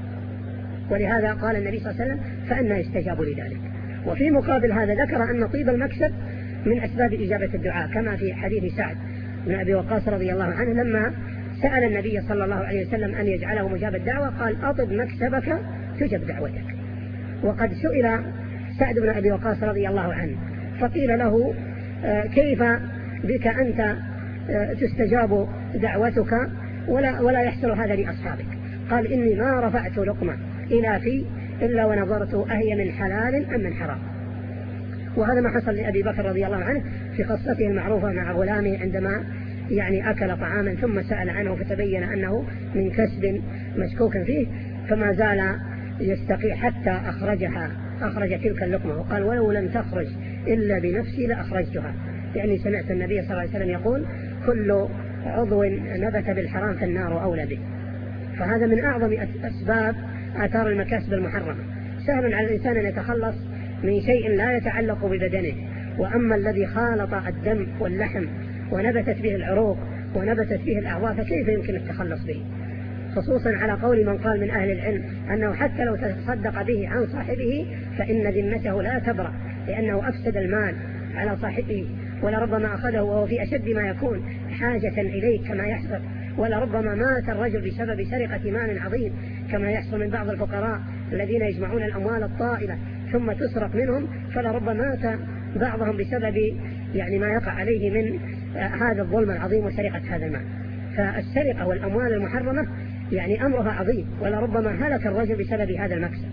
ولهذا قال النبي صلى الله عليه وسلم فأنا يستجاب لذلك. وفي مقابل هذا ذكر أن طيب المكسب من أسباب إجابة الدعاء، كما في حديث سعد بن أبي وقاص رضي الله عنه لما سأل النبي صلى الله عليه وسلم أن يجعله مجاب الدعوة قال أطب مكسبك تجب دعوتك. وقد سئل سعد بن أبي وقاص رضي الله عنه فقيل له كيف بك أنت تستجاب دعوتك ولا, ولا يحصل هذا لأصحابك؟ قال إني ما رفعت لقمة إلى في إلا ونظرت أهي من حلال أم من حرام. وهذا ما حصل لأبي بكر رضي الله عنه في قصته المعروفة مع غلامه عندما يعني أكل طعاما ثم سأل عنه فتبين أنه من كسب مشكوك فيه، فما زال يستقي حتى أخرجها أخرج تلك اللقمة، وقال ولو لم تخرج إلا بنفسي لأخرجتها. يعني سمعت النبي صلى الله عليه وسلم يقول كل عضو نبت بالحرام فالنار أولى به. فهذا من أعظم أسباب آثار المكاسب المحرمة. سهل على الإنسان أن يتخلص من شيء لا يتعلق ببدنه، وأما الذي خالط الدم واللحم ونبتت به العروق ونبتت به الأعضاء فكيف يمكن التخلص به؟ خصوصا على قول من قال من أهل العلم أنه حتى لو تصدق به عن صاحبه فإن ذمته لا تبرأ، لأنه أفسد المال على صاحبه، ولربما أخذه وهو في أشد ما يكون حاجة إليه كما يحصل، ولربما مات الرجل بسبب سرقة مال عظيم كما يحصل من بعض الفقراء الذين يجمعون الأموال الطائلة ثم تسرق منهم، فلربما مات بعضهم بسبب يعني ما يقع عليه من هذا الظلم العظيم وسرقة هذا المال. فالسرقة والأموال المحرمة يعني أمرها عظيم، ولربما هلك الرجل بسبب هذا المكسب.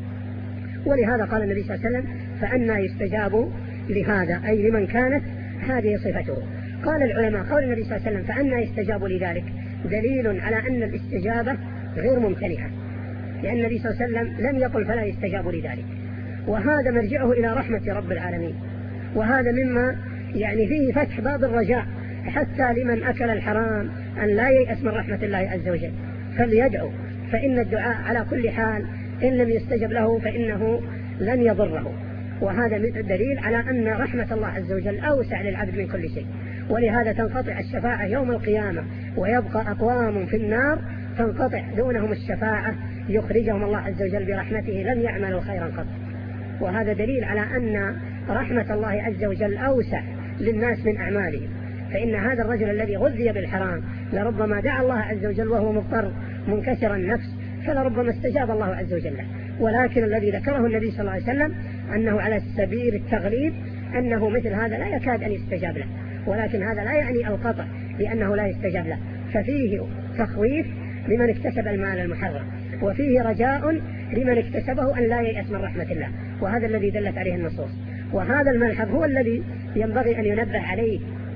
ولهذا قال النبي صلى الله عليه وسلم فأنا يستجاب لهذا، أي لمن كانت هذه صفته. قال العلماء قول النبي صلى الله عليه وسلم فأنا يستجاب لذلك دليل على أن الاستجابة غير ممتنعة، لأن النبي صلى الله عليه وسلم لم يقل فلا يستجاب لذلك، وهذا مرجعه إلى رحمة رب العالمين. وهذا مما يعني فيه فتح باب الرجاء حتى لمن أكل الحرام أن لا ييأس من رحمة الله عز وجل، فليدعو، فإن الدعاء على كل حال إن لم يستجب له فإنه لن يضره. وهذا دليل على أن رحمة الله عز وجل أوسع للعبد من كل شيء. ولهذا تنقطع الشفاعة يوم القيامة ويبقى أقوام في النار تنقطع دونهم الشفاعة يخرجهم الله عز وجل برحمته لم يعملوا خيرا قط. وهذا دليل على أن رحمة الله عز وجل أوسع للناس من أعمالهم. فإن هذا الرجل الذي غذي بالحرام لربما دعا الله عز وجل وهو مضطر منكسر النفس فلربما استجاب الله عز وجل له. ولكن الذي ذكره النبي صلى الله عليه وسلم أنه على سبيل التغليب أنه مثل هذا لا يكاد أن يستجاب له، ولكن هذا لا يعني القطع لأنه لا يستجاب له، ففيه تخويف لمن اكتسب المال المحرم، وفيه رجاء لمن اكتسبه أن لا ييأس من رحمة الله، وهذا الذي دلت عليه النصوص. وهذا الملحظ هو الذي ينبغي أن ينبه عليه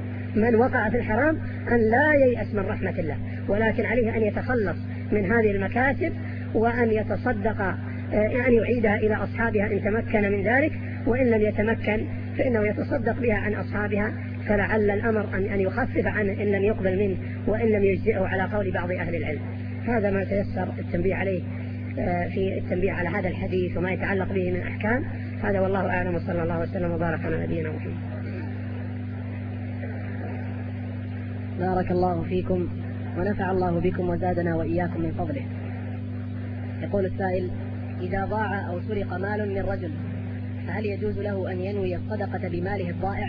من وقع في الحرام أن لا ييأس من رحمة الله، ولكن عليه أن يتخلص من هذه المكاسب وأن يتصدق أن يعيدها إلى أصحابها إن تمكن من ذلك، وإن لم يتمكن فإنه يتصدق بها عن أصحابها، فلعل الأمر أن يخفف عنه إن لم يقبل منه وإن لم يجزئه على قول بعض أهل العلم. هذا ما تيسر التنبيه عليه في التنبيه على هذا الحديث وما يتعلق به من أحكام. هذا والله أعلم، وصلى الله وسلم وبارك على نبينا محمد. بارك الله فيكم ونفع الله بكم وزادنا وإياكم من فضله. يقول السائل: إذا ضاع أو سرق مال من رجل فهل يجوز له أن ينوي الصدقة بماله الضائع؟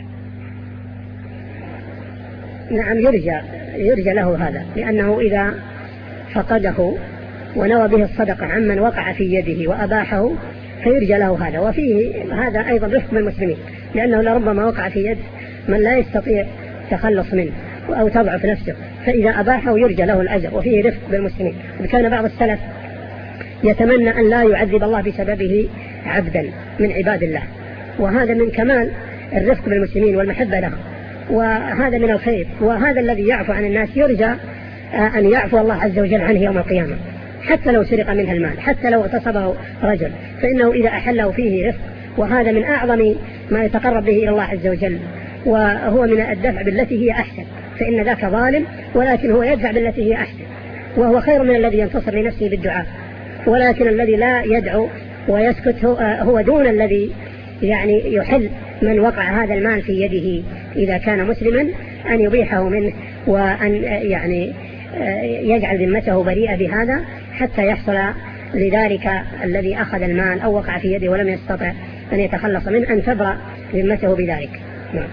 نعم، يرجى يرجى له هذا، لأنه إذا فقده ونوى به الصدقة عمن وقع في يده وأباحه فيرجى له هذا. وفيه هذا أيضا رفق بالمسلمين، لأنه لربما وقع في يد من لا يستطيع التخلص منه، أو تضعف نفسه، فإذا أباحه يرجى له الأجر وفيه رفق بالمسلمين. وكان بعض السلف يتمنى أن لا يعذب الله بسببه عبدا من عباد الله، وهذا من كمال الرفق بالمسلمين والمحبة لهم، وهذا من الخير، وهذا الذي يعفو عن الناس يرجى أن يعفو الله عز وجل عنه يوم القيامة، حتى لو سرق منها المال، حتى لو اغتصبه رجل، فإنه إذا أحله فيه رفق، وهذا من أعظم ما يتقرب به إلى الله عز وجل، وهو من الدفع بالتي هي أحسن، فإن ذاك ظالم ولكن هو يدفع بالتي هي أحسن، وهو خير من الذي ينتصر لنفسه بالدعاء. ولكن الذي لا يدعو ويسكت هو دون الذي يعني يحل من وقع هذا المال في يده إذا كان مسلما أن يبيحه منه، وأن يعني يجعل ذمته بريئة بهذا حتى يحصل لذلك الذي أخذ المال أو وقع في يده ولم يستطع أن يتخلص منه أن تبرأ ذمته بذلك. نعم.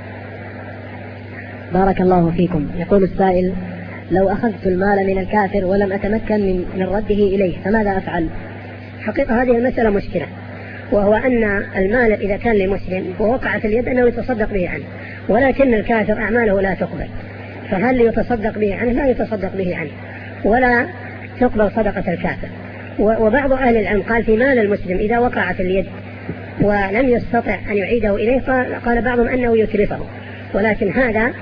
بارك الله فيكم. يقول السائل: لو أخذت المال من الكافر ولم أتمكن من, من رده إليه فماذا أفعل؟ حقيقة هذه المسألة مشكلة، وهو أن المال إذا كان لمسلم ووقع في اليد أنه يتصدق به عنه، ولكن الكافر أعماله لا تقبل، فهل يتصدق به عنه؟ لا يتصدق به عنه، ولا تقبل صدقة الكافر. وبعض أهل العلم قال في مال المسلم إذا وقع في اليد ولم يستطع أن يعيده إليه قال بعضهم أنه يتلفه، ولكن هذا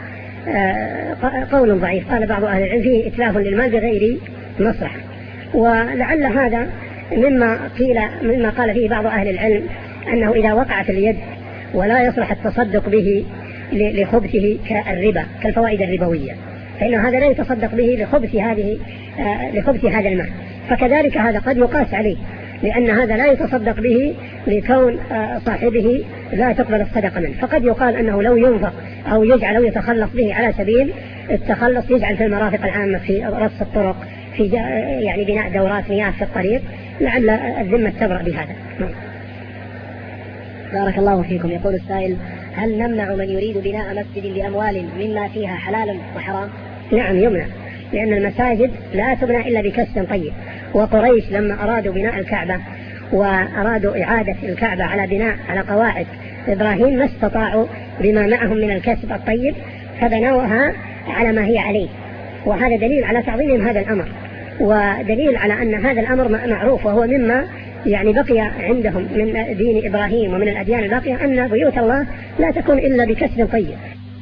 قول ضعيف. قال بعض أهل العلم فيه إتلاف للمال بغير مصلحة، ولعل هذا مما قيل مما قال فيه بعض أهل العلم أنه إذا وقع في اليد ولا يصلح التصدق به لخبثه كالربا كالفوائد الربوية، فإن هذا لا يتصدق به لخبث هذه لخبث هذا المال، فكذلك هذا قد يقاس عليه، لأن هذا لا يتصدق به لكون صاحبه لا تقبل الصدقة منه، فقد يقال أنه لو ينفق أو يجعل أو يتخلص به على سبيل التخلص، يجعل في المرافق العامة في رص الطرق، في يعني بناء دورات مياه في الطريق، لعل الذمة تبرأ بهذا. بارك الله فيكم. يقول السائل: هل نمنع من يريد بناء مسجد بأموال مما فيها حلال وحرام؟ نعم يمنع، لأن المساجد لا تبنى إلا بكسب طيب، وقريش لما أرادوا بناء الكعبة وأرادوا إعادة الكعبة على بناء على قواعد إبراهيم ما استطاعوا بما معهم من الكسب الطيب فبنوها على ما هي عليه، وهذا دليل على تعظيم هذا الأمر، ودليل على أن هذا الأمر معروف، وهو مما يعني بقي عندهم من دين إبراهيم ومن الأديان الباقية أن بيوت الله لا تكون إلا بكسب طيب،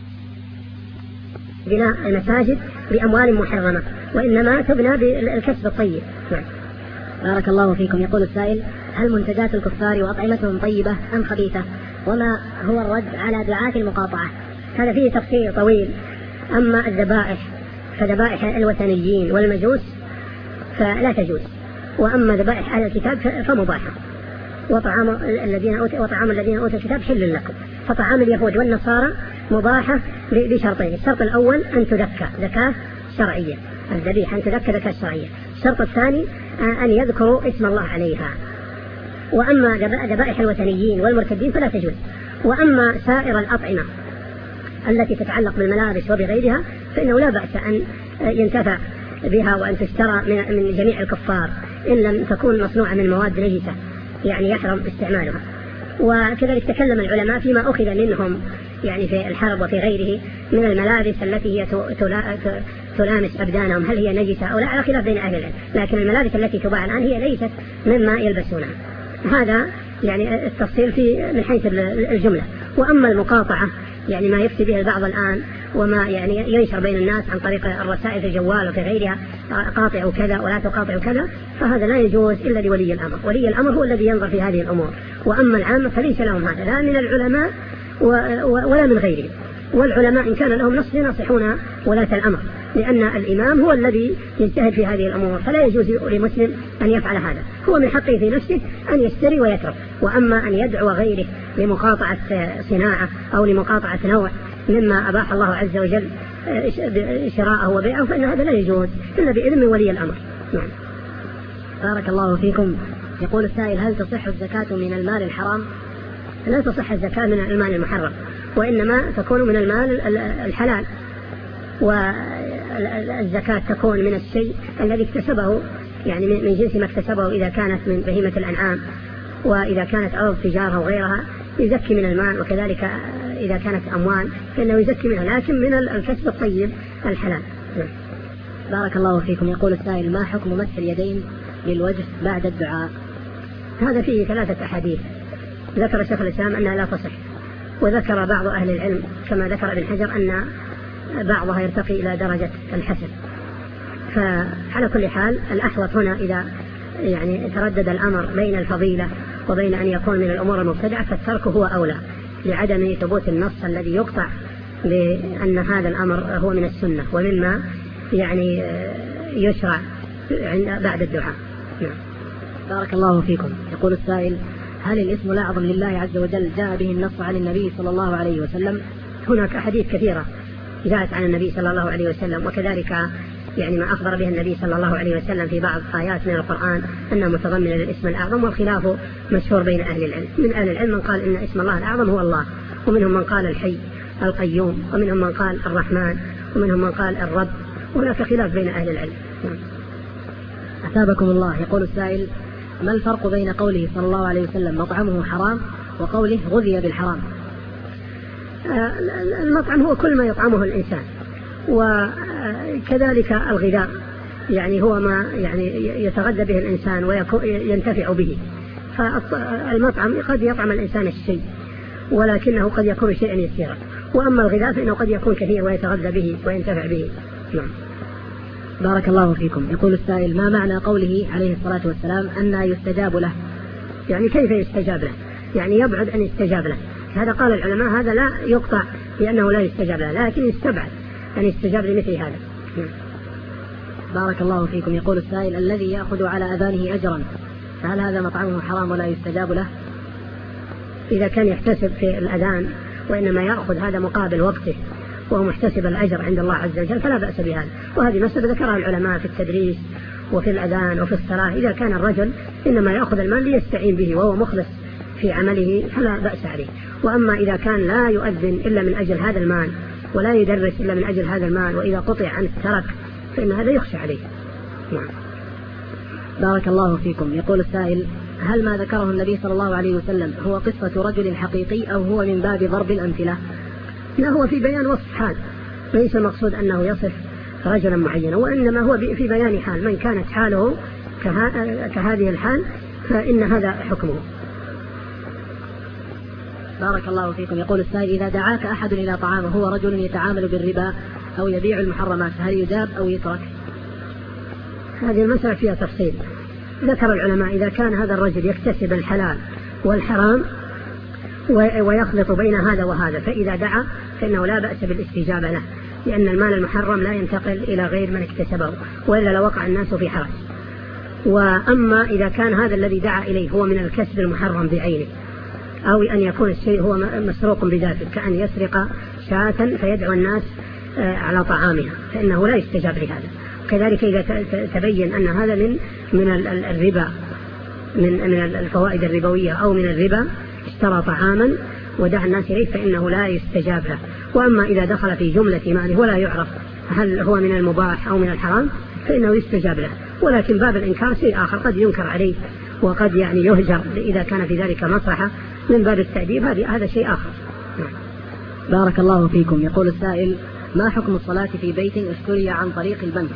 بناء المساجد بأموال محرمة، وإنما تبنى بالكسب الطيب. نعم. بارك الله فيكم. يقول السائل: هل منتجات الكفار وأطعمتهم طيبة أم خبيثة؟ وما هو الرد على دعاة المقاطعة؟ هذا فيه تفصيل طويل. أما الذبائح فذبائح الوثنيين والمجوس فلا تجوز، وأما ذبائح أهل الكتاب فمباحة، وطعام الذين أوتوا وطعام الذين أوتوا الكتاب حل لكم، فطعام اليهود والنصارى مباحة بشرطين: الشرط الأول أن تذكى زكاة شرعية، الذبيحة أن تذكى زكاة شرعية، الشرط الثاني أن يذكروا اسم الله عليها. وأما ذبائح الوثنيين والمرتدين فلا تجوز. وأما سائر الأطعمة التي تتعلق بالملابس وبغيرها فإنه لا بأس أن ينتفع بها وأن تشترى من جميع الكفار إن لم تكون مصنوعة من مواد نجسة يعني يحرم استعمالها. وكذلك تكلم العلماء فيما أخذ منهم يعني في الحرب وفي غيره من الملابس التي هي تلامس أبدانهم هل هي نجسة أو لا، على خلاف بين أهل العلم، لكن الملابس التي تباع الآن هي ليست مما يلبسونها. هذا يعني التفصيل في من حيث الجملة. وأما المقاطعة يعني ما يفتي به البعض الآن وما يعني ينشر بين الناس عن طريق الرسائل في الجوال وفي غيرها: قاطعوا كذا ولا تقاطعوا كذا، فهذا لا يجوز إلا لولي الأمر. ولي الأمر هو الذي ينظر في هذه الأمور، وأما العامة فليس لهم هذا لا من العلماء ولا من غيرهم. والعلماء إن كان لهم نص ينصحون ولاة الأمر، لأن الإمام هو الذي يجتهد في هذه الأمور، فلا يجوز لمسلم أن يفعل هذا، هو من حقه في نفسه أن يشتري ويترك. وأما أن يدعو غيره لمقاطعة صناعة أو لمقاطعة نوع مما أباح الله عز وجل شراءه وبيعه فإن هذا لا يجوز إلا بإذن ولي الأمر. نعم. بارك الله فيكم. يقول السائل: هل تصح الزكاة من المال الحرام؟ لا تصح الزكاة من المال المحرم، وإنما تكون من المال الحلال، والزكاة تكون من الشيء الذي اكتسبه يعني من جنس ما اكتسبه إذا كانت من بهيمة الأنعام، وإذا كانت أرض تجارة وغيرها يزكي من المال، وكذلك إذا كانت أموال فإنه يزكي منها، لكن من الكسب الطيب الحلال. بارك الله فيكم. يقول السائل: ما حكم مسح اليدين للوجه بعد الدعاء؟ هذا فيه ثلاثة أحاديث ذكر شيخ الإسلام أنها لا تصح، وذكر بعض أهل العلم كما ذكر ابن حجر أن بعضها يرتقي إلى درجة الحسن. فعلى كل حال الأحوط هنا إذا يعني تردد الأمر بين الفضيلة وبين أن يكون من الأمور المبتدعة فالترك هو أولى، لعدم ثبوت النص الذي يقطع بأن هذا الأمر هو من السنة ومما يعني يشرع بعد الدعاء. نعم. بارك الله فيكم. يقول السائل: هل الاسم الأعظم لله عز وجل جاء به النص عن النبي صلى الله عليه وسلم؟ هناك أحاديث كثيرة جاءت عن النبي صلى الله عليه وسلم، وكذلك يعني ما أخبر به النبي صلى الله عليه وسلم في بعض آيات من القرآن أنها متضمنة للاسم الأعظم، والخلاف مشهور بين أهل العلم. من أهل العلم من قال إن اسم الله الأعظم هو الله، ومنهم من قال الحي القيوم، ومنهم من قال الرحمن، ومنهم من قال الرب، وهناك خلاف بين أهل العلم. أثابكم الله. يقول السائل: ما الفرق بين قوله صلى الله عليه وسلم مطعمه حرام وقوله غذي بالحرام؟ المطعم هو كل ما يطعمه الإنسان، وكذلك الغذاء يعني هو ما يعني يتغذى به الإنسان وينتفع به. فالمطعم قد يطعم الإنسان الشيء ولكنه قد يكون شيئا يسيرا، وأما الغذاء فإنه قد يكون كثير ويتغذى به وينتفع به. نعم. بارك الله فيكم. يقول السائل: ما معنى قوله عليه الصلاة والسلام أن يستجاب له؟ يعني كيف يستجاب له؟ يعني يبعد أن يستجاب له. هذا قال العلماء هذا لا يقطع لأنه لا يستجاب له، لكن يستبعد أن يستجاب لمثل هذا. بارك الله فيكم. يقول السائل: الذي يأخذ على أذانه أجرا فهل هذا مطعمه حرام ولا يستجاب له؟ إذا كان يحتسب في الأذان وإنما يأخذ هذا مقابل وقته وهو محتسب الأجر عند الله عز وجل فلا بأس بهذا. وهذه مسألة ذكرها العلماء في التدريس وفي الأذان وفي الصلاة. إذا كان الرجل إنما يأخذ المال ليستعين به وهو مخلص في عمله فلا بأس عليه. وأما إذا كان لا يؤذن إلا من أجل هذا المال ولا يدرس إلا من أجل هذا المال وإذا قطع عنه ترك فإن هذا يخشى عليه. نعم. بارك الله فيكم. يقول السائل: هل ما ذكره النبي صلى الله عليه وسلم هو قصة رجل حقيقي أو هو من باب ضرب الأمثلة؟ لا، هو في بيان وصف حال، ليس المقصود أنه يصف رجلا معينا، وإنما هو في بيان حال من كانت حاله كهذه الحال فإن هذا حكمه. بارك الله فيكم. يقول السائل: إذا دعاك أحد إلى طعام هو رجل يتعامل بالربا أو يبيع المحرمات هل يجاب أو يترك؟ هذه المسألة فيها تفصيل. ذكر العلماء إذا كان هذا الرجل يكتسب الحلال والحرام ويخلط بين هذا وهذا فإذا دعا فإنه لا بأس بالاستجابة له، لأن المال المحرم لا ينتقل إلى غير من اكتسبه وإلا لوقع الناس في حرج. وأما إذا كان هذا الذي دعا إليه هو من الكسب المحرم بعينه أو أن يكون الشيء هو مسروق بذاته كأن يسرق شاة فيدعو الناس على طعامها فإنه لا يستجاب لهذا. كذلك إذا تبين أن هذا من من الربا من من الفوائد الربوية أو من الربا اشترى طعاما ودعا الناس إليه فإنه لا يستجاب له. وأما إذا دخل في جملة ماله ولا يعرف هل هو من المباح أو من الحرام فإنه يستجاب له. ولكن باب الإنكار شيء آخر، قد ينكر عليه وقد يعني يهجر إذا كان في ذلك مصلحة من باب التأديب، هذا شيء آخر. بارك الله فيكم. يقول السائل: ما حكم الصلاة في بيت اشتري عن طريق البنك؟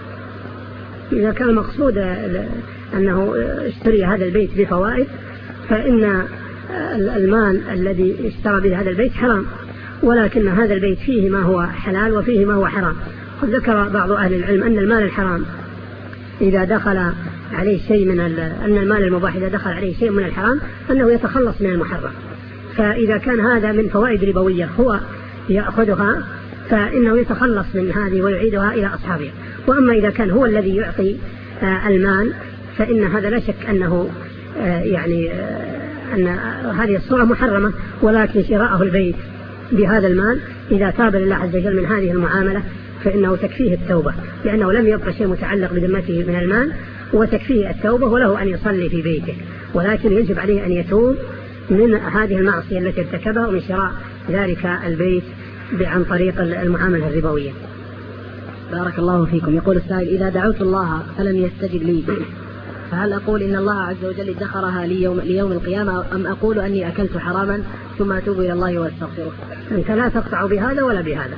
إذا كان المقصود أنه اشتري هذا البيت بفوائد فإن المال الذي اشترى به هذا البيت حرام، ولكن هذا البيت فيه ما هو حلال وفيه ما هو حرام. قد ذكر بعض أهل العلم أن المال الحرام إذا دخل عليه شيء من أن المال المباح إذا دخل عليه شيء من الحرام أنه يتخلص من المحرم. فإذا كان هذا من فوائد ربوية هو يأخذها فإنه يتخلص من هذه ويعيدها إلى أصحابها. وأما إذا كان هو الذي يعطي المال فإن هذا لا شك أنه يعني أن هذه الصورة محرمة، ولكن شراءه البيت بهذا المال إذا تاب لله عز وجل من هذه المعاملة فإنه تكفيه التوبة، لأنه لم يبقى شيء متعلق بذمته من المال وتكفيه التوبة وله أن يصلي في بيته، ولكن يجب عليه أن يتوب من هذه المعصية التي ارتكبها ومن شراء ذلك البيت عن طريق المعاملة الربوية. بارك الله فيكم. يقول السائل: إذا دعوت الله فلم يستجب لي فهل أقول إن الله عز وجل ادخرها لي يوم, ليوم القيامة أم أقول أني أكلت حراما ثم أتوب إلى الله وأستغفره؟ أنت لا تقطع بهذا ولا بهذا،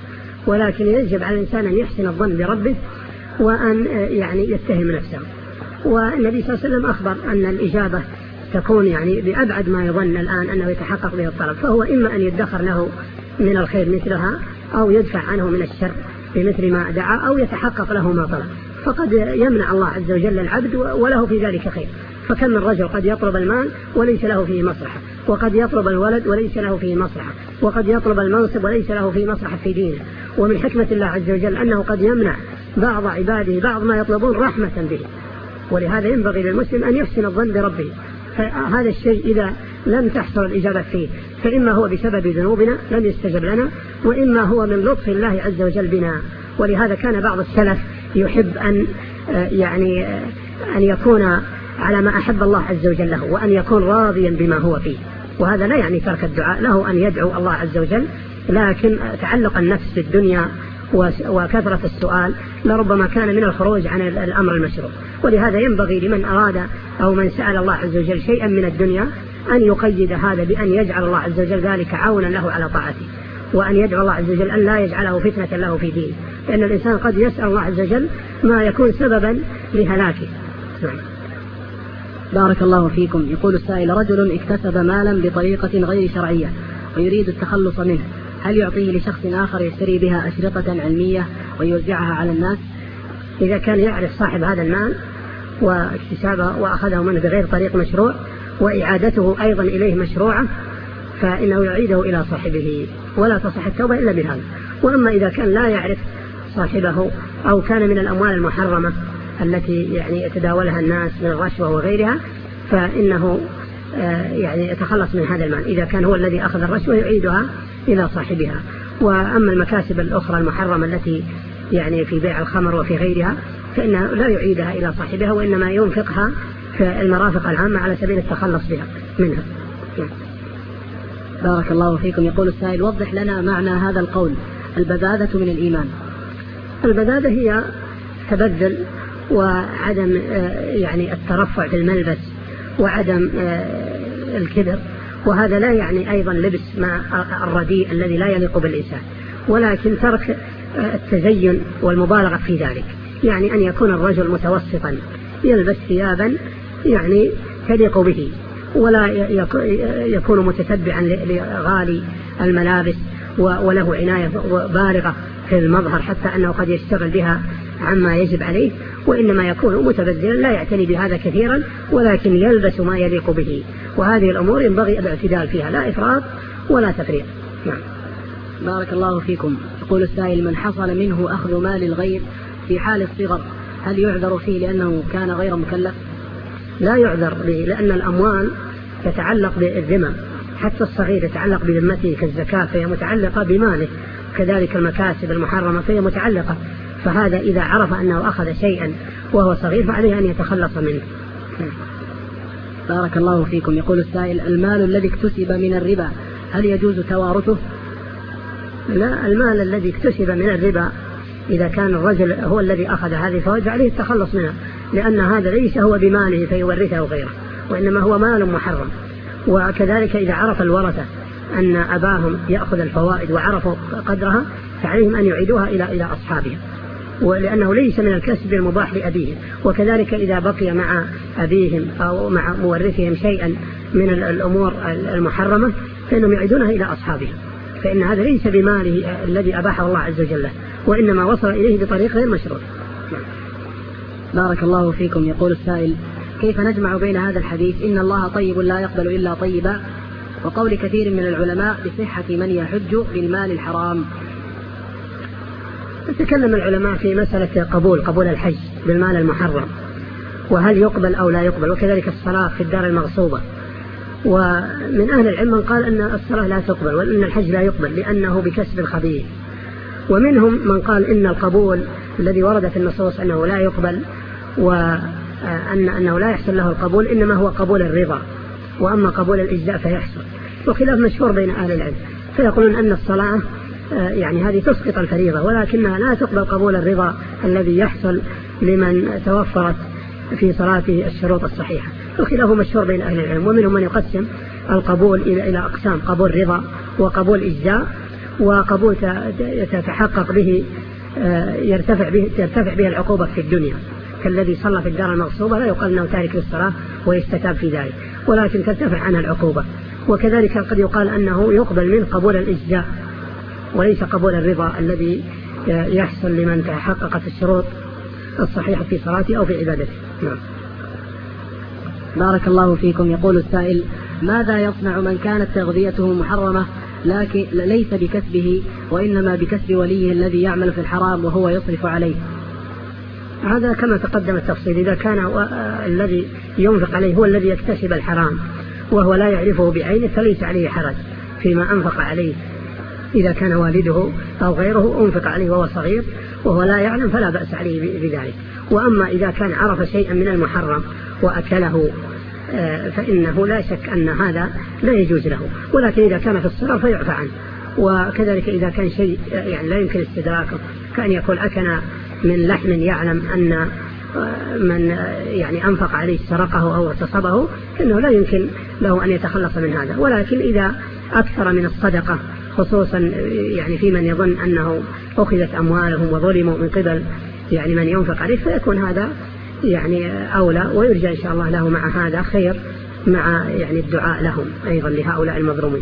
ولكن يجب على الإنسان أن يحسن الظن بربه وأن يعني يتهم نفسه. والنبي صلى الله عليه وسلم أخبر أن الإجابة تكون يعني بأبعد ما يظن الآن أنه يتحقق به الطلب، فهو إما أن يدخر له من الخير مثلها أو يدفع عنه من الشر بمثل ما دعا أو يتحقق له ما طلب. فقد يمنع الله عز وجل العبد وله في ذلك خير. فكم من رجل قد يطلب المال وليس له فيه مصلحة، وقد يطلب الولد وليس له فيه مصلحة، وقد يطلب المنصب وليس له فيه مصلحة في دينه. ومن حكمة الله عز وجل أنه قد يمنع بعض عباده بعض ما يطلبون رحمة به. ولهذا ينبغي للمسلم أن يحسن الظن بربه. فهذا الشيء إذا لم تحصل الإجابة فيه فإما هو بسبب ذنوبنا لم يستجب لنا، وإما هو من لطف الله عز وجل بنا. ولهذا كان بعض السلف يحب أن يعني أن يكون على ما أحب الله عز وجل له، وأن يكون راضيا بما هو فيه. وهذا لا يعني ترك الدعاء، له أن يدعو الله عز وجل، لكن تعلق النفس بالدنيا وكثرة السؤال لربما كان من الخروج عن الأمر المشروع. ولهذا ينبغي لمن أراد أو من سأل الله عز وجل شيئا من الدنيا أن يقيد هذا بأن يجعل الله عز وجل ذلك عونا له على طاعته، وأن يدعو الله عز وجل أن لا يجعله فتنة له في دينه، لأن الإنسان قد يسأل الله عز وجل ما يكون سببا لهلاكه. نعم. بارك الله فيكم. يقول السائل: رجل اكتسب مالا بطريقة غير شرعية ويريد التخلص منه، هل يعطيه لشخص آخر يشتري بها أشرطة علمية ويوزعها على الناس؟ إذا كان يعرف صاحب هذا المال واكتسابه وأخذه منه بغير طريق مشروع وإعادته أيضا إليه مشروعة فإنه يعيده إلى صاحبه، ولا تصح التوبة إلا بهذا. وأما إذا كان لا يعرف صاحبه أو كان من الأموال المحرمة التي يعني يتداولها الناس من الرشوة وغيرها فإنه يعني يتخلص من هذا المال. إذا كان هو الذي أخذ الرشوة يعيدها إلى صاحبها. وأما المكاسب الأخرى المحرمة التي يعني في بيع الخمر وفي غيرها فإنه لا يعيدها إلى صاحبها، وإنما ينفقها في المرافق العامة على سبيل التخلص بها منها. بارك الله فيكم. يقول السائل: وضح لنا معنى هذا القول: البذاذة من الإيمان. البذاذة هي تبذل وعدم يعني الترفع في الملبس وعدم الكبر، وهذا لا يعني أيضا لبس مع الرديء الذي لا يليق بالإنسان، ولكن ترك التزين والمبالغة في ذلك. يعني أن يكون الرجل متوسطا يلبس ثيابا يعني تليق به، ولا يكون متتبعا لغالي الملابس وله عناية بالغة في المظهر حتى أنه قد يشتغل بها عما يجب عليه، وإنما يكون متبذلا لا يعتني بهذا كثيرا ولكن يلبس ما يليق به. وهذه الأمور ينبغي الاعتدال فيها، لا إفراط ولا تفريط. نعم. بارك الله فيكم. يقول السائل: من حصل منه أخذ مال الغير في حال الصغر هل يعذر فيه لأنه كان غير مكلف؟ لا يعذر به، لأن الأموال تتعلق بالذمم، حتى الصغير يتعلق بذمته كالزكاة فهي متعلقة بماله، كذلك المكاسب المحرمة فهي متعلقة. فهذا إذا عرف أنه أخذ شيئا وهو صغير فعليه أن يتخلص منه. بارك الله فيكم. يقول السائل: المال الذي اكتسب من الربا هل يجوز توارثه؟ لا، المال الذي اكتسب من الربا إذا كان الرجل هو الذي أخذ هذه الفوائد عليه التخلص منها، لأن هذا ليس هو بماله فيورثه غيره، وإنما هو مال محرم. وكذلك إذا عرف الورثة أن أباهم يأخذ الفوائد وعرفوا قدرها فعليهم أن يعيدوها إلى إلى أصحابها، ولأنه ليس من الكسب المباح لأبيهم. وكذلك إذا بقي مع أبيهم أو مع مورثهم شيئا من الأمور المحرمة فإنهم يعيدونها إلى أصحابها، فإن هذا ليس بماله الذي أباحه الله عز وجل، وإنما وصل إليه بطريق غير مشروع. بارك الله فيكم. يقول السائل: كيف نجمع بين هذا الحديث إن الله طيب لا يقبل إلا طيبا وقول كثير من العلماء بصحة من يحج بالمال الحرام؟ تكلم العلماء في مسألة قبول قبول الحج بالمال المحرم، وهل يقبل أو لا يقبل، وكذلك الصلاة في الدار المغصوبة. ومن أهل العلم من قال أن الصلاة لا تقبل وأن الحج لا يقبل لأنه بكسب الخبيث، ومنهم من قال إن القبول الذي ورد في النصوص أنه لا يقبل وأن أنه لا يحصل له القبول إنما هو قبول الرضا، وأما قبول الإجزاء فيحصل. وخلاف مشهور بين أهل العلم، فيقولون أن الصلاة يعني هذه تسقط الفريضة ولكنها لا تقبل قبول الرضا الذي يحصل لمن توفرت في صلاته الشروط الصحيحة. الخلاف مشهور بين أهل العلم، ومنهم من يقسم القبول إلى إلى أقسام: قبول رضا وقبول إجزاء. وقبول تتحقق به يرتفع به ترتفع به العقوبة في الدنيا، كالذي صلى في الدار المغصوبة لا يقال أنه تارك للصلاة ويستتاب في ذلك، ولكن ترتفع عنها العقوبة. وكذلك قد يقال أنه يقبل من قبول الإجزاء وليس قبول الرضا الذي يحصل لمن تحققت الشروط الصحيحة في صلاته أو في عبادته. نعم. بارك الله فيكم. يقول السائل: ماذا يصنع من كانت تغذيته محرمة لكن ليس بكسبه وإنما بكسب وليه الذي يعمل في الحرام وهو يصرف عليه؟ هذا كما تقدم التفصيل، إذا كان الذي ينفق عليه هو الذي يكتسب الحرام وهو لا يعرفه بعينه فليس عليه حرج فيما أنفق عليه. إذا كان والده أو غيره أنفق عليه وهو صغير وهو لا يعلم فلا بأس عليه بذلك. وأما إذا كان عرف شيئا من المحرم وأكله فإنه لا شك أن هذا لا يجوز له، ولكن إذا كان في الصغر فيعفى عنه. وكذلك إذا كان شيء يعني لا يمكن استدراكه، كأن يكون أكل من لحم يعلم أن من يعني أنفق عليه سرقه أو اغتصبه فإنه لا يمكن له أن يتخلص من هذا. ولكن إذا أكثر من الصدقة خصوصا يعني في من يظن أنه أخذت أموالهم وظلموا من قبل يعني من ينفق عليه، فيكون هذا يعني أولى، ويرجى إن شاء الله له مع هذا خير مع يعني الدعاء لهم أيضا لهؤلاء المظلومين.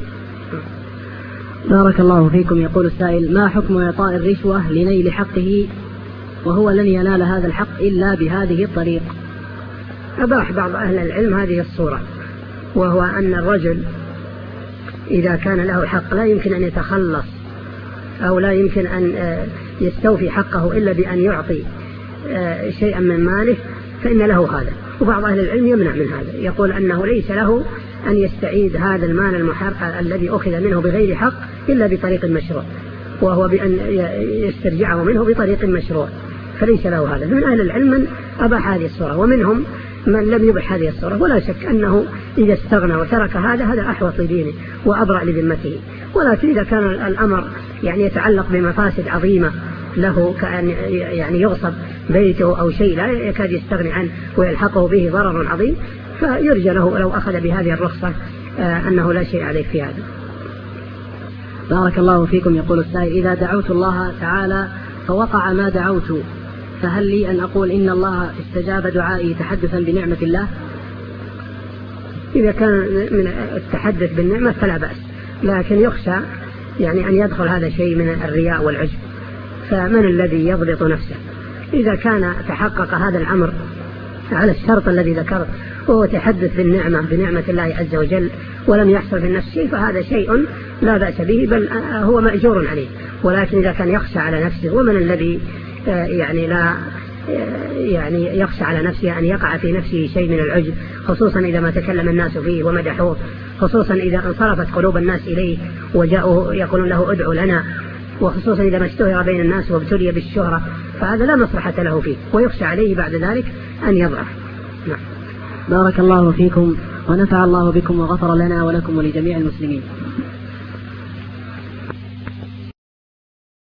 بارك الله فيكم. يقول السائل: ما حكم إعطاء الرشوة لنيل حقه وهو لن ينال هذا الحق إلا بهذه الطريق؟ أباح بعض أهل العلم هذه الصورة، وهو أن الرجل إذا كان له حق لا يمكن أن يتخلص أو لا يمكن أن يستوفي حقه إلا بأن يعطي شيئا من ماله فإن له هذا. وبعض أهل العلم يمنع من هذا، يقول أنه ليس له أن يستعيد هذا المال المحرق الذي أخذ منه بغير حق إلا بطريق مشروع، وهو بأن يسترجعه منه بطريق مشروع، فليس له هذا. من أهل العلم من أباح هذه الصورة، ومنهم من لم يبح هذه الصورة. ولا شك أنه إذا استغنى وترك هذا هذا أحوط لدينه وأبرأ لذمته. ولكن إذا كان الأمر يعني يتعلق بمفاسد عظيمة له، كأن يعني يغصب بيته أو شيء لا يكاد يستغني عنه ويلحقه به ضرر عظيم، فيرجى له لو أخذ بهذه الرخصة أنه لا شيء عليه في هذا. بارك الله فيكم. يقول السائل: إذا دعوت الله تعالى فوقع ما دعوت فهل لي أن أقول إن الله استجاب دعائي تحدثا بنعمة الله؟ إذا كان من التحدث بالنعمة فلا بأس، لكن يخشى يعني أن يدخل هذا شيء من الرياء والعجب، فمن الذي يضبط نفسه؟ إذا كان تحقق هذا الأمر على الشرط الذي ذكرت وهو تحدث بالنعمة بنعمة الله عز وجل ولم يحصل في النفس شيء فهذا شيء لا بأس به، بل هو مأجور عليه. ولكن إذا كان يخشى على نفسه، ومن الذي يعني لا يعني يخشى على نفسه أن يقع في نفسه شيء من العجب، خصوصا إذا ما تكلم الناس فيه ومدحوه، خصوصا إذا انصرفت قلوب الناس إليه وجاءوا يقولون له ادعوا لنا، وخصوصا إذا ما اشتهر بين الناس وابتلي بالشهرة، فهذا لا مصلحة له فيه ويخشى عليه بعد ذلك أن يضعف. نعم. بارك الله فيكم ونفع الله بكم وغفر لنا ولكم ولجميع المسلمين.